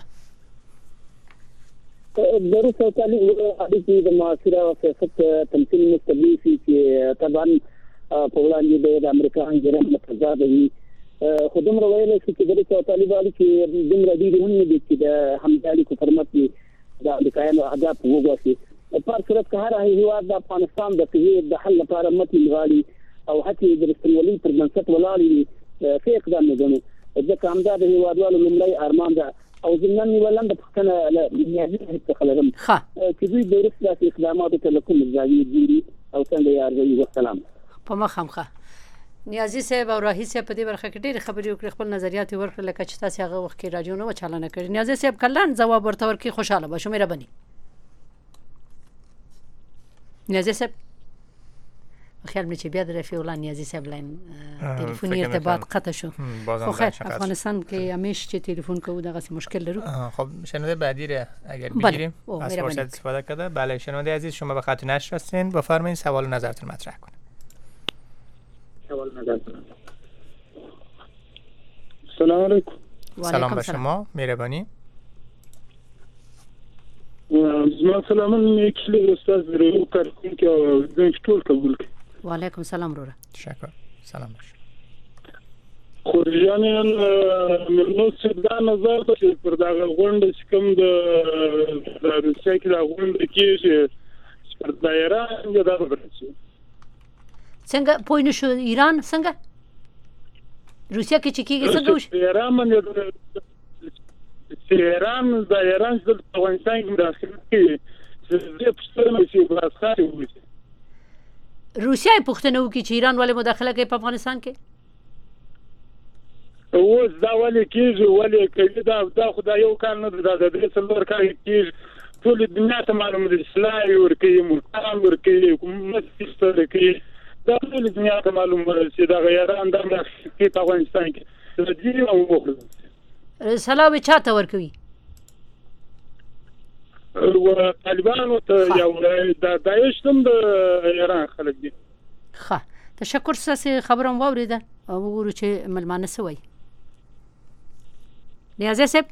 د روس او طالب اړیکې د معاصره سیاست تمثیل مستبدل شي چې طبعا په وړاندې د امریکا انجرم متضاد وي. خو دومره ویلی شي چې د روس او طالب اړیکې دومره ډېرې هم نه دي چې د همدې اړیکو پر مټ د امریکایانو اهداف وګواښي. په هر صورت که هر هېواد د افغانستان د قضیې د حل لپاره متن غواړي او هڅې د رښتینولۍ پر بنسټ ولاړې وي، ښه اقدام نه ګڼو، ځکه همدا د هېوادوالو لومړی ارمان ده. او ضمناً یوه لنډه پوښتنه له نیازي صاحب څخه لرم چې دوی د روس داسې اقداماتو ته له کومې زاویې ګوري او څنګه یې ارزوي. والسلام. په مخ هم ښه. نیازي صاحب او راهي صاحب په دې برخه کې ډېرې خبرې وکړې، خپل نظریات یې ورکړل لکه چې تاسې هغه وخت کې راډیو نه وه چالانه کړې. نیازي صاحب که لنډ ځواب ورته ورکړي خوشحاله به شو. مهرباني. نیازي صاحب خیال مې چې بیا د رفیع الله نیازي صاحب لاین تلیفوني ارتباط قطع شو. خو خیر افغانستان کې همیشه چې تلیفون کوو دغسې مشکل لرو. خب شنونده بعدی را اگر بگیریم از فرصت استفاده کرده. بله شنونده عزیز، شما به خط نشر هستین، بفرمایید سوال و نظرتون مطرح کنید. سلام علیکم. سلام به شما، مهربانی. زما سلامونه کلی استاد ورو کارکون کې او زنګ ټول قبول کړي. وعلیکم سلام وروره. تشکر. سلام باشه. خورجان نو څه دا نظر ته پر دا غونډه چې کوم د روسیې کې دا غونډه کېږي پر دایره یو دا ورسې څنګه پوه نه شو؟ ایران څنګه روسیا کې چې کېږي څنګه وشي؟ ایران باندې ایران د ایران د افغانستان کې داخل کې زه پوښتنه چې براسخه وشي روسیا یې پوښتنه وکړي چې ایران ولې مداخله کوي په افغانستان کې؟ اوس دا ولې کېږي ولې کوي دا خو دا یو کال نه دا د درې څلور کال کېږي ټول دنیا ته معلومه ده اسلام ورکوي ملتان ورکوي حکومت ستر کوي دا ټول دنیا ته معلومه ده چې دا ایران د په افغانستان کې د دې او وګړو سلام چاته ورکوي و طالبانو ته یو د داعش هم د ایران خلک دي. ښه تشکر. ستاسې خبره مو واورېده او وګورو چې ملمانه څه وایي. نیازي صاحب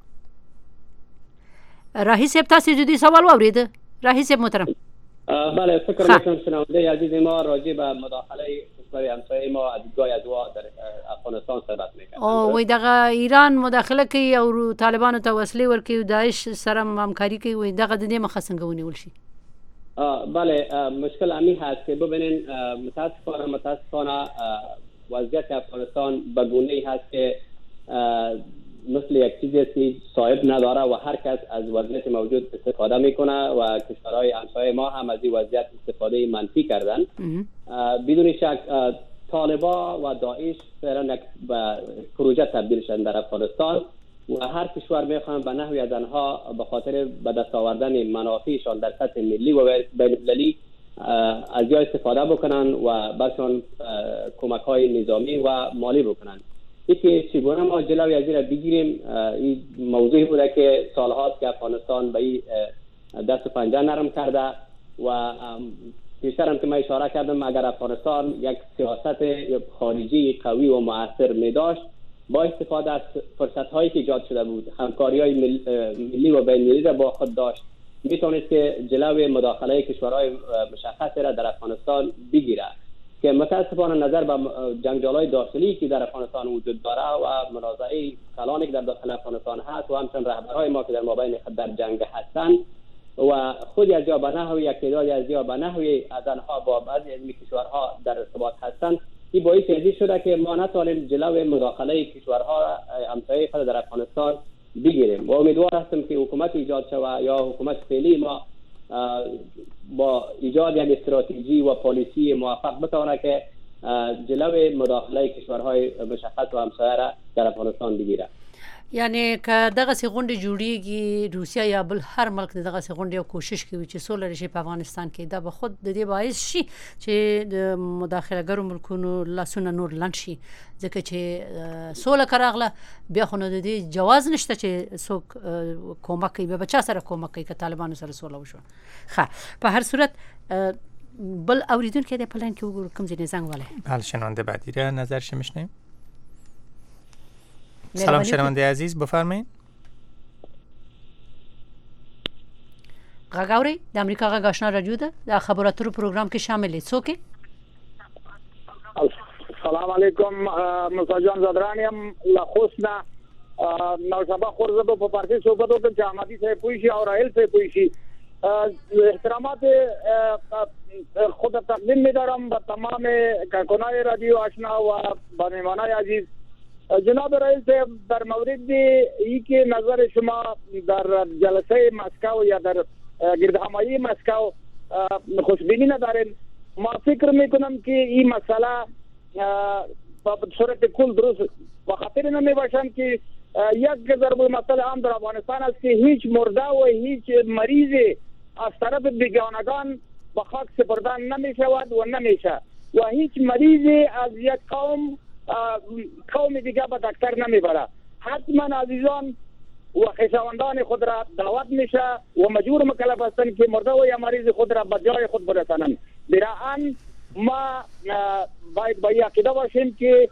راهي صاحب تاسې د دې سوال واورېده؟ راهي صاحب محترم. بله فکر میکنم شنونده عزیز ما راجع به مداخله کشور همسایه ما از دیدگاه ازوا در افغانستان صحبت میکنه. وای دغه ایران مداخله کوي او طالبانو ته وسلې ورکوي او داعش سره همکاري کوي، وای دغه د دې مخه څنګه ونیول شي؟ بله، مشکل همین هست که ببینین متاسفانه وضعیت افغانستان به گونه‌ای هست که مثل یک چیزی است که صاحب نداره و هر کس از وضعیت موجود استفاده میکنه و کشورهای همسایه ما هم از این وضعیت استفاده منفی کردن. بدون شک طالبا و داعش فعلا یک پروژه تبدیل شدن در افغانستان و هر کشور میخوان به نحوی از آنها به خاطر به دست آوردن منافعشان در سطح ملی و بین المللی از جای استفاده بکنن و برشان کمک های نظامی و مالی بکنن. یکی چگونه ما جلوی از این بگیریم، این موضوعی بوده که سالهاست که افغانستان به این دست و پنجه نرم کرده و پیشتر هم که من اشاره کردم اگر افغانستان یک سیاست خارجی قوی و مؤثر می داشت با استفاده از فرصت هایی که ایجاد شده بود، همکاری های ملی و بین المللی را با خود داشت، میتونست که جلوی مداخله کشورهای مشخصی را در افغانستان بگیره که متاسفانه نظر به جنجال‌های داخلی که در افغانستان وجود داره و منازعه کلانی که در داخل افغانستان هست و همچنین رهبرهای ما که در مابین خود در جنگ هستند و خود از جا به نحوی یک تعدادی از جا به نحوی از آنها با بعضی از این کشورها در ارتباط هستند، این باعث ازی شده که ما نتوانیم جلوی مداخله کشورها همسایه خود در افغانستان بگیریم و امیدوار هستم که حکومت ایجاد شود یا حکومت فعلی ما با ایجاد یک استراتژی و پالیسی موفق بتونه که جلوی مداخله کشورهای مشخص و همسایه را در افغانستان بگیره. یعنی که دغه سي غونډه جوړیږي روسیا یا بل هر ملک دغه سي غونډه او کوشش کوي چې سولر شي په افغانستان کې دا به خود د دې باعث شي چې د مداخله ګرو ملکونو لاسونه نور لند شي، ځکه چې سوله کراغله بیا خو نو د دې جواز نشته چې څوک کومک کوي، به چا سره کومک کوي که طالبانو سره سوله وشو. ښه په هر صورت بل اوریدونکو د پلان کې وګورو کوم ځای زنګ والے. بله شنونده بعدی را نظرش میشنیم. سلام شنونده عزیز بفرمایید. غاغوري د امریکا غا آشنا رادیو ده د خبراتو پروګرام کې شامل څوک؟ السلام علیکم مساجان زدرانی هم لخوسنا نوشابه خورزه په پارتي صحبت وکړم چې احمدي صاحب پوښي او راهل صاحب پوښي. احترامات خود تقدیم می‌دارم به تمام کارکنان رادیو آشنا و به مهمانان عزیز. جناب رئیس در مورد ای که نظر شما در جلسه مسکو یا در گردهمایی مسکو خوشبینی ندارین، ما فکر میکنم که این مسئله به صورت کل درست و خاطر نمیباشم که یک ضرب مسئله هم در افغانستان است که هیچ مرده و هیچ مریض از طرف بیگانگان به خاک سپردن نمیشود و نمیشه و هیچ مریض از یک قوم دیگه به دکتر نمیبره. حتما عزیزان و خویشاوندان خود را دعوت میشه و مجبور مکلف هستند که مرده و یا مریض خود را به جای خود برسانند. برای ما باید با این عقیده باشیم که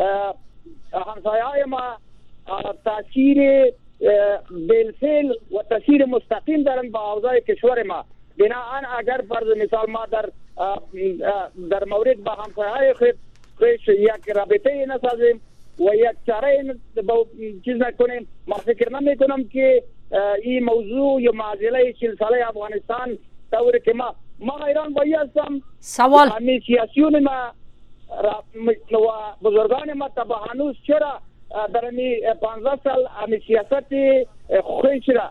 همسایه‌های ما تاثیر بالفعل و تاثیر مستقیم دارند به اوضاع کشور ما. بنابراین اگر فرض مثال ما در مورد با همسایه‌های خود یک رابطه نسازیم و یک چاره چیز نکنیم، ما فکر نمیکنم که این موضوع یا معضله 40 ساله افغانستان طوری که ما حیران باید هستم سوال همین سیاسیون ما و بزرگان ما تا هنوز چرا در این 15 سال همین سیاست خویش را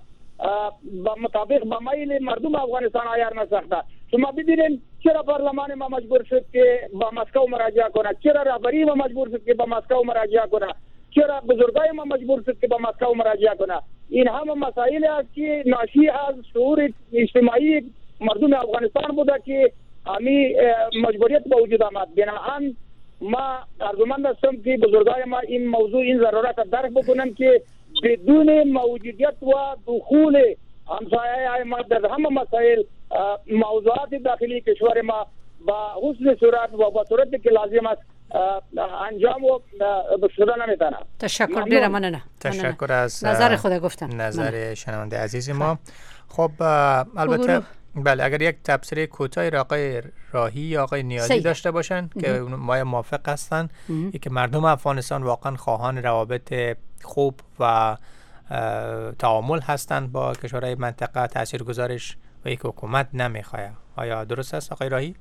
مطابق با میل مردم افغانستان عیار نساخته. شما ببینید چرا پارلمان ما مجبور شد که با مسکو مراجعه کنه، چرا رهبری ما مجبور شد که با مسکو مراجعه کنه، چرا بزرگای ما مجبور شد که با مسکو مراجعه کنه. این همه مسائل است که ناشی از شعور اجتماعی مردم افغانستان بوده که همین مجبوریت به وجود آمد. بنابراین ما ارجمند هستم که بزرگای ما این موضوع این ضرورت درک بکنن که بدون موجودیت و دخول همسایه‌های ما در همه مسائل موضوعات داخلی کشور ما با حسن صورت و با صورتی که لازم است انجام و شده نمیتونه. تشکر ډیره مننه. تشکر از نظر خود گفتن. نظر شنونده عزیز ما. خب البته بله، اگر یک تبصره کوتاهی آقای راهی یا آقای نیازی داشته باشن که ما موافق هستن که مردم افغانستان واقعا خواهان روابط خوب و تعامل هستند با کشورهای منطقه، تاثیرگذارش و یک حکومت نمیخواه. آیا درست است آقای راهی؟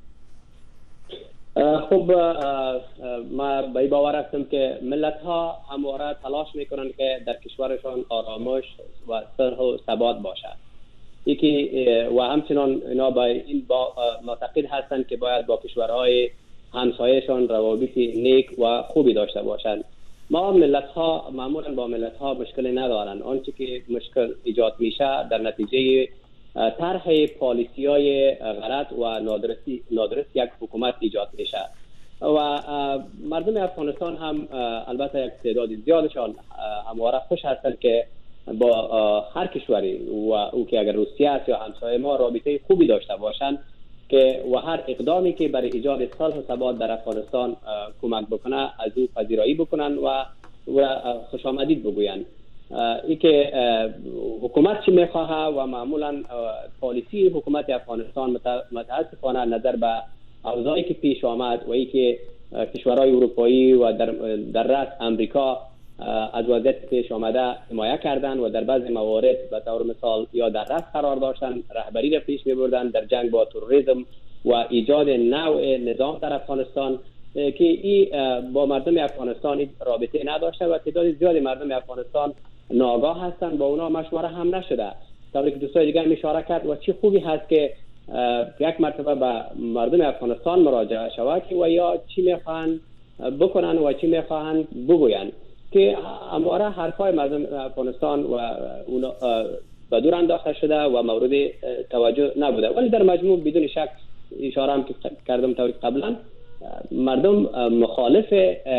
خب ما به باور هستم که ملت ها همواره تلاش میکنن که در کشورشان آرامش و صلح و ثبات باشد. یکی و همچنان اینا با این معتقد هستند که باید با کشورهای همسایه‌شان روابط نیک و خوبی داشته باشند. ما ملت ها معمولا با ملت ها مشکلی ندارن. آنچه که مشکل ایجاد میشه در نتیجه طرح پالیسی‌های غلط و نادرست یک حکومت ایجاد میشه و مردم افغانستان هم البته یک تعداد زیادشان همواره خوش هستند که با هر کشوری و او که اگر روسیه است یا همسایه ما رابطه خوبی داشته باشند که و هر اقدامی که برای ایجاد صلح و ثبات در افغانستان کمک بکنه از او پذیرایی بکنن و خوش آمدید بگوین. ای که حکومت چی میخواه و معمولا پالیسی حکومت افغانستان متاسفانه نظر به اوضاعی که پیش آمد و ای که کشورهای اروپایی و در رأس امریکا از وضعیت پیش آمده حمایت کردن و در بعضی موارد به طور مثال یا در رأس قرار داشتن، رهبری را پیش میبردن در جنگ با تروریسم و ایجاد نوع نظام در افغانستان که ای با مردم افغانستان رابطه نداشته و تعداد زیادی مردم افغانستان ناآگاه هستند، با اونا مشوره هم نشده. طوری که دوستای دیگر اشاره کرد و چه خوبی هست که یک مرتبه به مردم افغانستان مراجعه شود که و یا چی میخوان بکنن و چی میخوان بگوین که همواره حرفای مردم افغانستان و اونا به دور انداخته شده و مورد توجه نبوده. ولی در مجموع بدون شک اشاره هم که کردم طوری قبلا مردم مخالف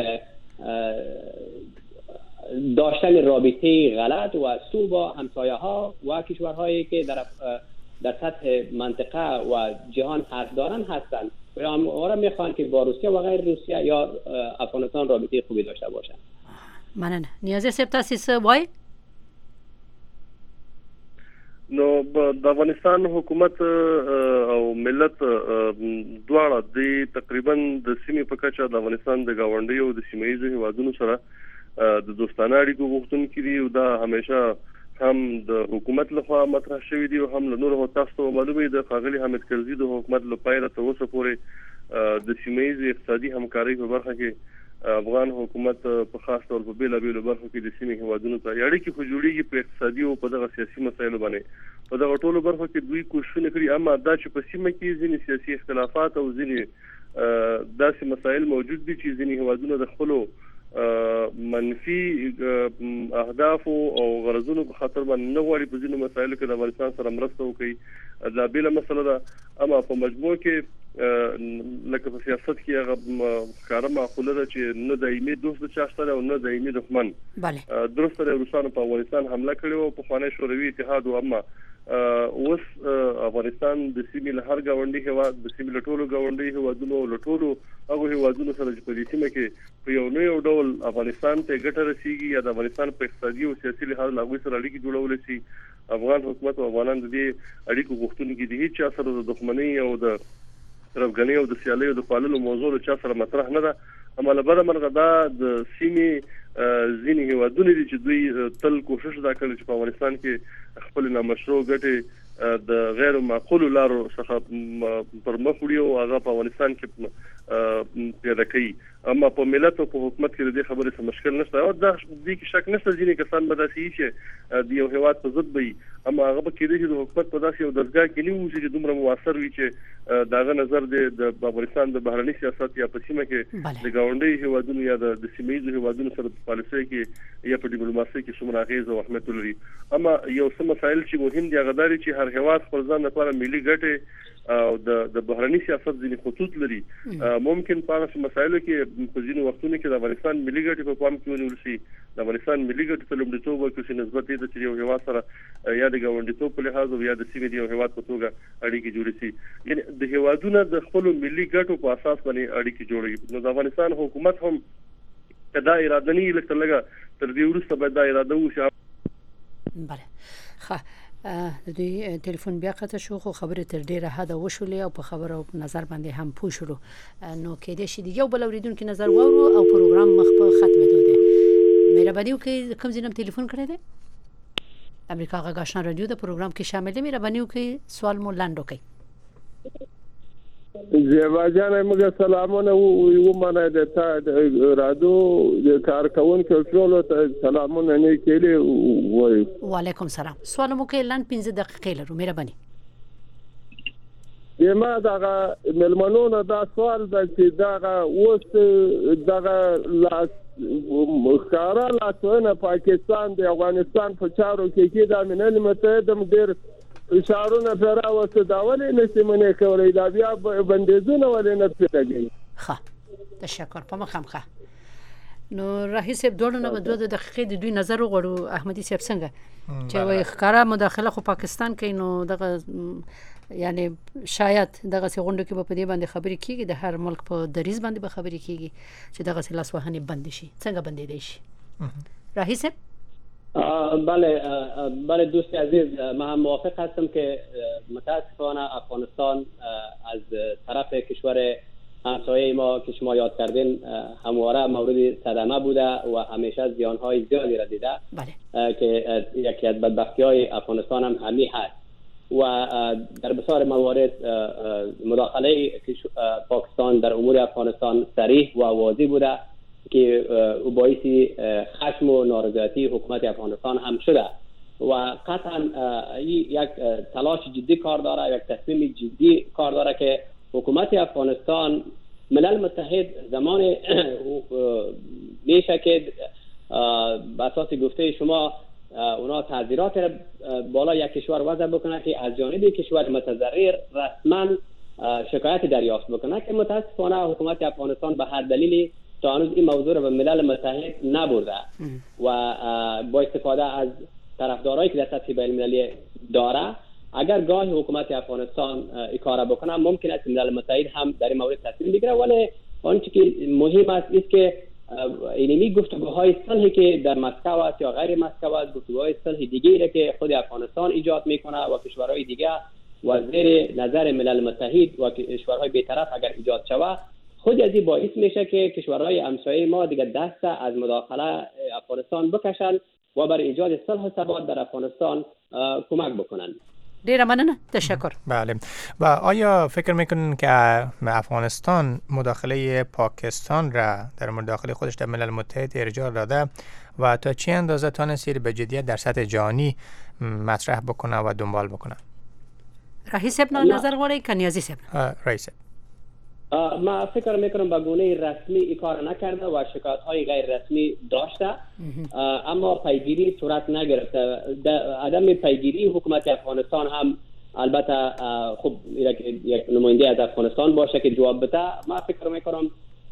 داشتن رابطه غلط و سو با همسایه ها و کشورهایی که در سطح منطقه و جهان حرف دارن هستند و همواره میخوان که با روسیه و غیر روسیه یا افغانستان رابطه خوبی داشته باشند. مننه. نیازی سب تاسیس وای؟ نو د افغانستان حکومت او ملت دواړه د تقریبا د سیمې په کچه د افغانستان د گاونډي او د سیمایي هیوادونو سره د دوستانه اړیکو غوښتونکي دي او دا همیشه هم د حکومت لخوا مطرح شوی دی او هم له نورو تاسو معلومه ده ښاغلي حامد کرزي د حکومت لپاره تر اوسه پورې د سیمایي اقتصادي همکارۍ په برخه کې افغان حکومت په خاص ډول په بیلابیلو برخو کې د سیمې هیوادونو ته اړیکې خو جوړیږي په اقتصادي او په دغه سیاسي مسایلو باندې په دغه ټولو برخو کې دوی کوښښونه کړي، اما دا چې په سیمه کې ځینې سیاسي اختلافات او ځینې داسې مسایل موجود دي چې ځینې هیوادونو د خپلو منفي اهداف او غرضونو په خاطر باندې نه غواړي په ځینو مسایلو کې د افغانستان سره مرسته وکړي. دا بیله مسله ده، اما په مجموع کې لکه په سیاست کې هغه ښکاره معقوله ده چې نه دایمي دوست چا شته او نه دایمي دښمن. درسته روسانو په افغانستان حمله کړې او په خوانی شوروي اتحاد او اما اوس افغانستان د سیمې له هر گاونډي هیواد د سیمې له ټولو گاونډي هیوادونو له ټولو هغه هیوادونو سره په دې سیمه کې په یو نه یو ډول افغانستان ته ګټه رسیږي یا د افغانستان په اقتصادي او سیاسي لحاظ له هغوی سره اړیکې جوړول شي. افغان حکومت او افغانان د دې اړیکو غوښتونکي دي، هیڅ چا سره د دښمنۍ او د طرفګنۍ او د سیالۍ او د پاللو موضوع چا سره مطرح نه ده. اما له بده مرغه دا د سیمې ځینې هیوادونه دي چې دوی تل کوشش دا کوي چې په افغانستان کې خپل نامشروع ګټې د غیر معقول لارو څخه پر مخ وړي او هغه په افغانستان کې پیدا کوي. اما په ملت او په حکومت کې د دې خبرې څه مشکل نشته او دا دې کې شک نشته ځینې کسان به داسې چې د یو هیواد په ضد وي، اما هغه به کېدای شي د حکومت په داسې یو درجه کې نه وي چې دومره مؤثر وي چې داغه نظر د افغانستان د بهرني سیاست یا په سیمه کې د گاونډي هیوادونو یا د سیمایي هیوادونو سره په پالیسۍ کې یا په ډیپلوماسۍ کې څومره اغیز او اهمیت لري. اما یو څه مسایل چې مهم دي هغه داري چې هر هیواد خپل ځان لپاره ملي ګټې او د بهرني سیاست ځینې خطوط لري. ممکن په هغه مسایلو کې په ځینو وختونو کې د افغانستان ملي ګټې په پام کې ونیول شي، د افغانستان ملي ګټې ته لومړیتوب ورکړل شي نسبت دې چې یو هیواد سره یا د ګاونډیتوب په لحاظ او یا د سیمې د یو هیواد په توګه اړیکې جوړې شي. یعنې د هیوادونو د خپل ملي ګټو په اساس باندې اړیکې جوړوي. نو د افغانستان حکومت هم دا اراده نه لکه لګه تر دې وروسته باید دا اراده وشي. بله. د دوی ټلیفون بیا قطع شو خو خبره تر ډیره حد وشولې او په خبره او نظر باندې هم پوه شو. نو کې دې شي یو بل اوریدونکو نظر وورو او پروګرام مخ په ختمه دوده. مهرباني وکړئ کوم ځینم ټلیفون کړی دی امریکا غږ آشنا رادیو د پروګرام کې شامل دی. مهرباني وکړئ سوال مو لاندو کړئ. زیبا جان موږ سلامونه و منه د تا رادیو د کارکونکو ټولو ته سلامونه نه کېلې وای. وعلیکم سلام. سوال مو کې لاند 15 دقیقې لرو. مهرباني. یما دغه ملمنونو دا سوال د چې دغه اوس دغه لاس مخکاره لاسونه پاکستان د افغانستان په چارو کې د ملل متحد ډېر اشارونه پر اوسه دا ولې نشي منې کولای دا بیا بندیزونه ولې نه پیږي. ښه تشکر په مخامخه. نو رئیس صاحب دوه نه 2 دقیقې د دوی نظر وغوړو. احمدي صاحب څنګه چې وای ښکارا مداخله خو پاکستان کوي نو دغه یعنی شاید دغه غونډه کې په دې باندې خبرې کیږي د هر ملک په دریز باندې به خبرې کیږي چې دغه سلاس وهنه بند شي. څنګه بندې دی شي رئیس صاحب؟ بله دوست عزیز من هم موافق هستم که متاسفانه افغانستان از طرف کشور همسایه ما که شما یاد کردین همواره مورد صدمه بوده و همیشه زیانهای زیادی را دیده. بله. که یکی از بدبختی‌های افغانستان هم همین هست و در بسیار موارد مداخله پاکستان در امور افغانستان صریح و واضح بوده که او باعث خشم و نارضایتی حکومت افغانستان هم شده و قطعا یک تلاش جدی کار داره، یک تصمیم جدی کار داره که حکومت افغانستان ملل متحد زمان میشه که به اساس گفته شما اونا تعذیرات بالا یک کشور وضع بکنه که از جانب کشور متضرر رسما شکایت دریافت بکنه که متاسفانه حکومت افغانستان به هر دلیلی تا هنوز این موضوع را به ملل متحد نبرده و با استفاده از طرفدارایی که در سطح بین المللی داره اگر گاهی حکومت افغانستان این کار بکنه ممکن است ملل متحد هم در این مورد تصمیم بگیره. ولی آنچه که مهم است که اینمی گفتگوهای صلحی که در مسکو است یا غیر مسکو است گفتگوهای صلح دیگه که خود افغانستان ایجاد میکنه و کشورهای دیگه و زیر نظر ملل متحد و کشورهای بی‌طرف اگر ایجاد شود خود از این باعث میشه که کشورهای همسایه ما دیگه دست از مداخله افغانستان بکشن و برای ایجاد صلح و ثبات در افغانستان کمک بکنن. ډیره مننه. تشکر. بله. و آیا فکر میکنین که افغانستان مداخله پاکستان را در مداخله خودش در ملل متحد ارجاع داده و تا چه اندازه تونسته به جدیت در سطح جهانی مطرح بکنه و دنبال بکنه؟ رئیس صاحب نظر غواړي کنیازی صاحب؟ رئیس ما فکر میکنم به گونه رسمی این کار نکرده و شکایت های غیر رسمی داشته اما پیگیری صورت نگرفته. عدم پیگیری حکومت افغانستان هم البته خب یک نماینده از افغانستان باشه که جواب بده ما فکر میکنم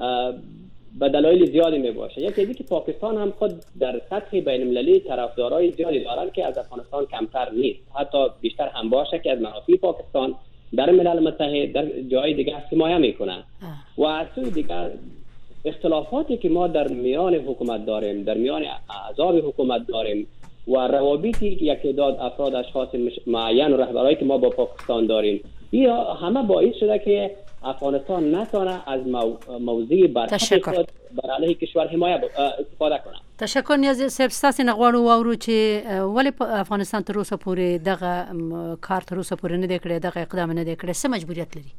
به دلایل زیادی می باشه. یکی دیگه که پاکستان هم خود در سطح بین المللی طرفدارای زیادی دارن که از افغانستان کمتر نیست، حتی بیشتر هم باشه که از منافع پاکستان در ملل متحد در جای دیگه حمایت میکنن و از سوی دیگر اختلافاتی که ما در میان حکومت داریم در میان اعضای حکومت داریم و روابطی یک تعداد افراد اشخاص معین و رهبرایی که ما با پاکستان داریم این همه باعث شده که افغانستان نتونه از موضوع برخط خود بر علیه کشور حمایت استفاده کنه. تشکر نیازی صاحب ستاسو نه غواړو واورو چې ولې افغانستان تر اوسه پورې دغه کار تر اوسه پورې نه دی کړی، دغه اقدام نه دی کړی، څه مجبوریت لري؟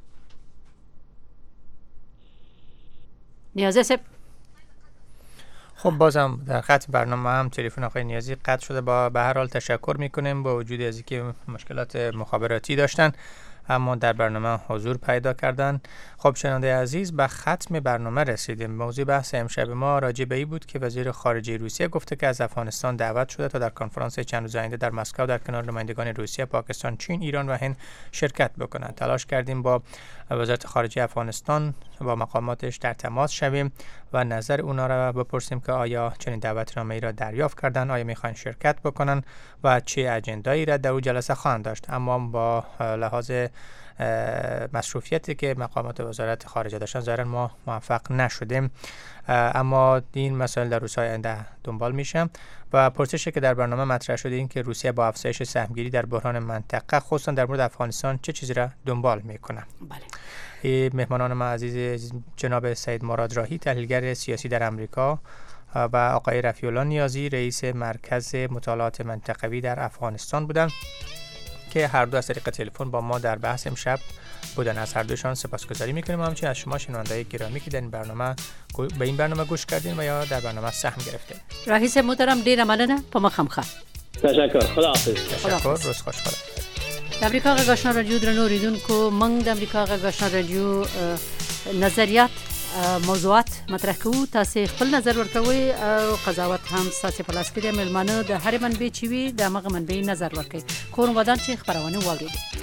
نیازی صاحب خب بازم در خط برنامه هم تلفن آقای نیازی قطع شده. به هر حال تشکر میکنیم با وجود از اینکه مشکلات مخابراتی داشتن اما در برنامه حضور پیدا کردن. خب شنونده عزیز به ختم برنامه رسیدیم. موضوع بحث امشب ما راجع به این بود که وزیر خارجه روسیه گفته که از افغانستان دعوت شده تا در کنفرانس چند روز آینده در مسکو در کنار نمایندگان روسیه، پاکستان، چین، ایران و هند شرکت بکنند. تلاش کردیم با وزارت خارجه افغانستان با مقاماتش در تماس شویم و نظر اونا را بپرسیم که آیا چنین دعوتنامه‌ای را دریافت کردن، آیا میخوان شرکت بکنن و چه اجندایی را در اون جلسه خواهند داشت. اما با لحاظ مصروفیتی که مقامات وزارت خارجه داشتن ظاهرا ما موفق نشدیم، اما این مسائل در روزهای آینده دنبال میشه. و پرسشی که در برنامه مطرح شده این که روسیه با افزایش سهمگیری در بحران منطقه خصوصا در مورد افغانستان چه چیزی را دنبال میکنه. بله. مهمانان ما عزیز جناب سید مراد راهی تحلیلگر سیاسی در امریکا و آقای رفیع الله نیازی رئیس مرکز مطالعات منطقوی در افغانستان بودند که هر دو از طریق تلفن با ما در بحث امشب بودن. از هر دوشان سپاسگزاری میکنیم و همچنین از شما شنوندگان گرامی که در این برنامه به این برنامه گوش کردین و یا در برنامه سهم گرفتین. رئیس محترم ډیر مننه په مخمخه. تشکر. خداحافظ. تشکر. روز خوش. خدا. د امریکا غږ آشنا رادیو درنو اوریدونکو، موږ د امریکا غږ آشنا رادیو نظریات موضوعات مطرح کوو. تاسو خپل نظر ورکوي او قضاوت هم تاسو په لاس کې د ملمانه د هر منبع چې وي د هغه منبع نظر ورکوي. کورن ودان چې خبرونه واوري.